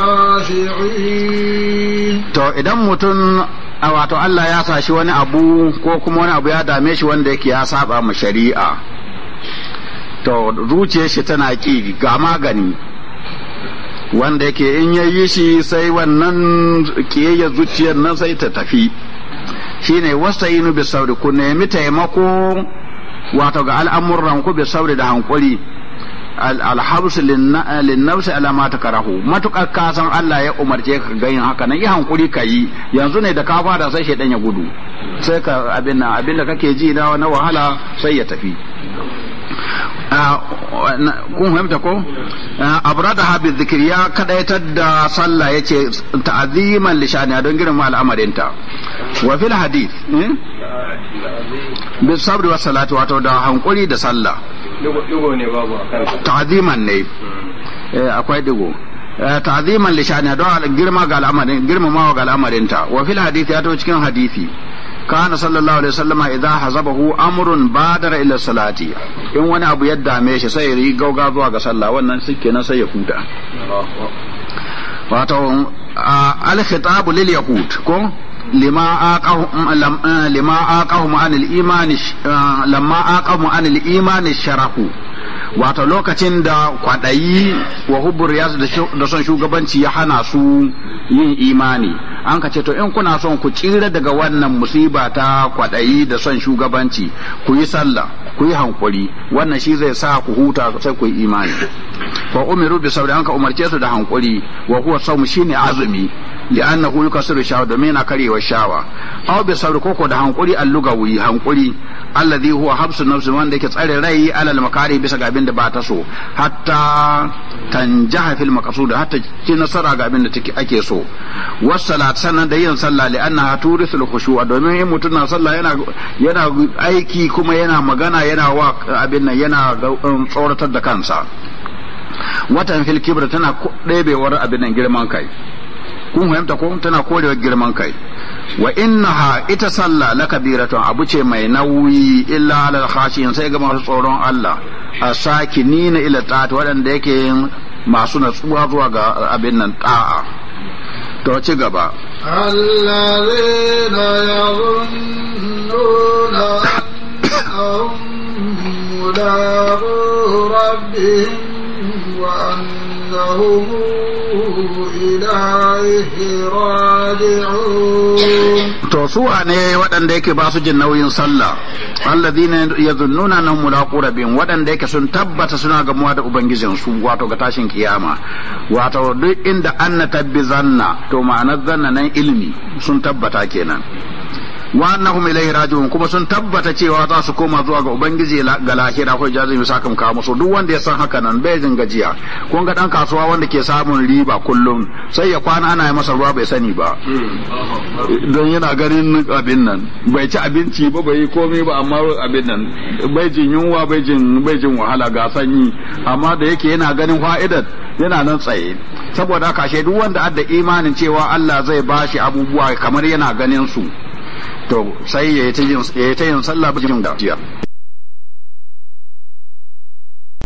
الخاشعين to idan mutum wato Allah ya sa shi wani abu ko kuma wani abu ya dame shi wanda yake ya saba ma shari'a to zuciyar shi tana ki ga magani wanda yake in yayi shi sai wannan kiyayyar zuciyar nan sai ta tafi shine wasta'inu bis sabri ku nemi taimako wato ga al'amuran ku bi sauri da hankuri alhabsu linnafsi ala ma takarahu matukar ka san Allah ya umarce ka ga yin haka nan yi hankuri ka yi yanzu ne da ka fada sai shedan ya gudu sai ka abin nan abin da kake ji na na wahala sai ya tafi kun fahimta ko abrada habi zikri ya kadaitar da sallah yace ta'ziman lishani don girma al'amarinta wa fil hadith bi sabri wa salati wato da hankuri da sallah digo ne babu akan ta'ziman ne akwai digo ta'ziman lishani don girma ga al'amarin girmamawa ga al'amarinta wa fil hadith ya to cikin hadisi kana sallallahu alaihi wasallama idza hazabahu amrun badara ila salati in wani abu ya dame shi sai yi gauga zuwa ga sallah wannan shikenan sai ya huta wato al-khitab lil yahud ko lima aqahum lima aqahum anil iman lamma aqahum anil iman sharahu wato lokacin da kwadayi wa hubbur riyas da son shugabanci ya hana su yin imani an ka ce to in kuna son ku tsira daga wannan musiba ta kwadayi da son shugabanci ku yi sallah ku yi hankuri wannan shi zai sa ku huta sai ku yi imani fa umiru bi sabri an ka umarce su da hankuri wa huwa sawm shine azumi li'annahu yukasiru shawa domin yana karewa shawa aw bi sabri koko da hankuri allugawi hankuri alladhi huwa habsu nafsi wanda yake tsare rai alal makari bisa ga abin da ba ta so hatta tanjaha fil maqsud hatta ci nasara ga abin da take ake so wassalat sanan da yin sallah li annaha turisul khushu'a domin in mutun na sallah yana yana aiki kuma yana magana yana wa abin nan yana tsoratar da kansa watan fil kibra tana ɗebewar abin nan girman kai kun fahimta ko tana korewa girman kai wa innaha ita sallah lakabiratun abu ce mai nauyi illa alal khashiyin sai ga masu tsoron Allah asakinina ila ta'at wadanda yake masu natsuwa zuwa ga abin nan ta'a to ci gaba alladhina yazunnuna annahum mulaqu rabbihim wa annahum ilaihi raji'un to su ne waɗanda yake ba su jin nauyin sallah alladhina yazunnuna annahum mulaqu rabbihim waɗanda yake sun tabbata suna gamuwa da ubangijin su wato ga tashin kiyama wato duk inda anna tabbizanna to ma'anar zanna nan ilmi sun tabbata kenan wa annahum ilayhi raji'un kuma sun tabbata cewa za su koma zuwa ga ubangiji ga lahira ko jazimi sakam ka musu duk wanda ya san haka nan bai jin gajiya kun ga dan kasuwa wanda ke samun riba kullum sai ya kwana ana yi masa ruwa bai sani ba don yana ganin abin nan bai ci abinci ba bai komai ba amma abin nan bai jin yunwa bai jin bai jin wahala ga sanyi amma da yake yana ganin fa'idar yana nan tsaye saboda haka duk wanda adda imanin cewa Allah zai bashi abubuwa kamar yana ganin su to sai ya yi ta yin sallah bijin gajiya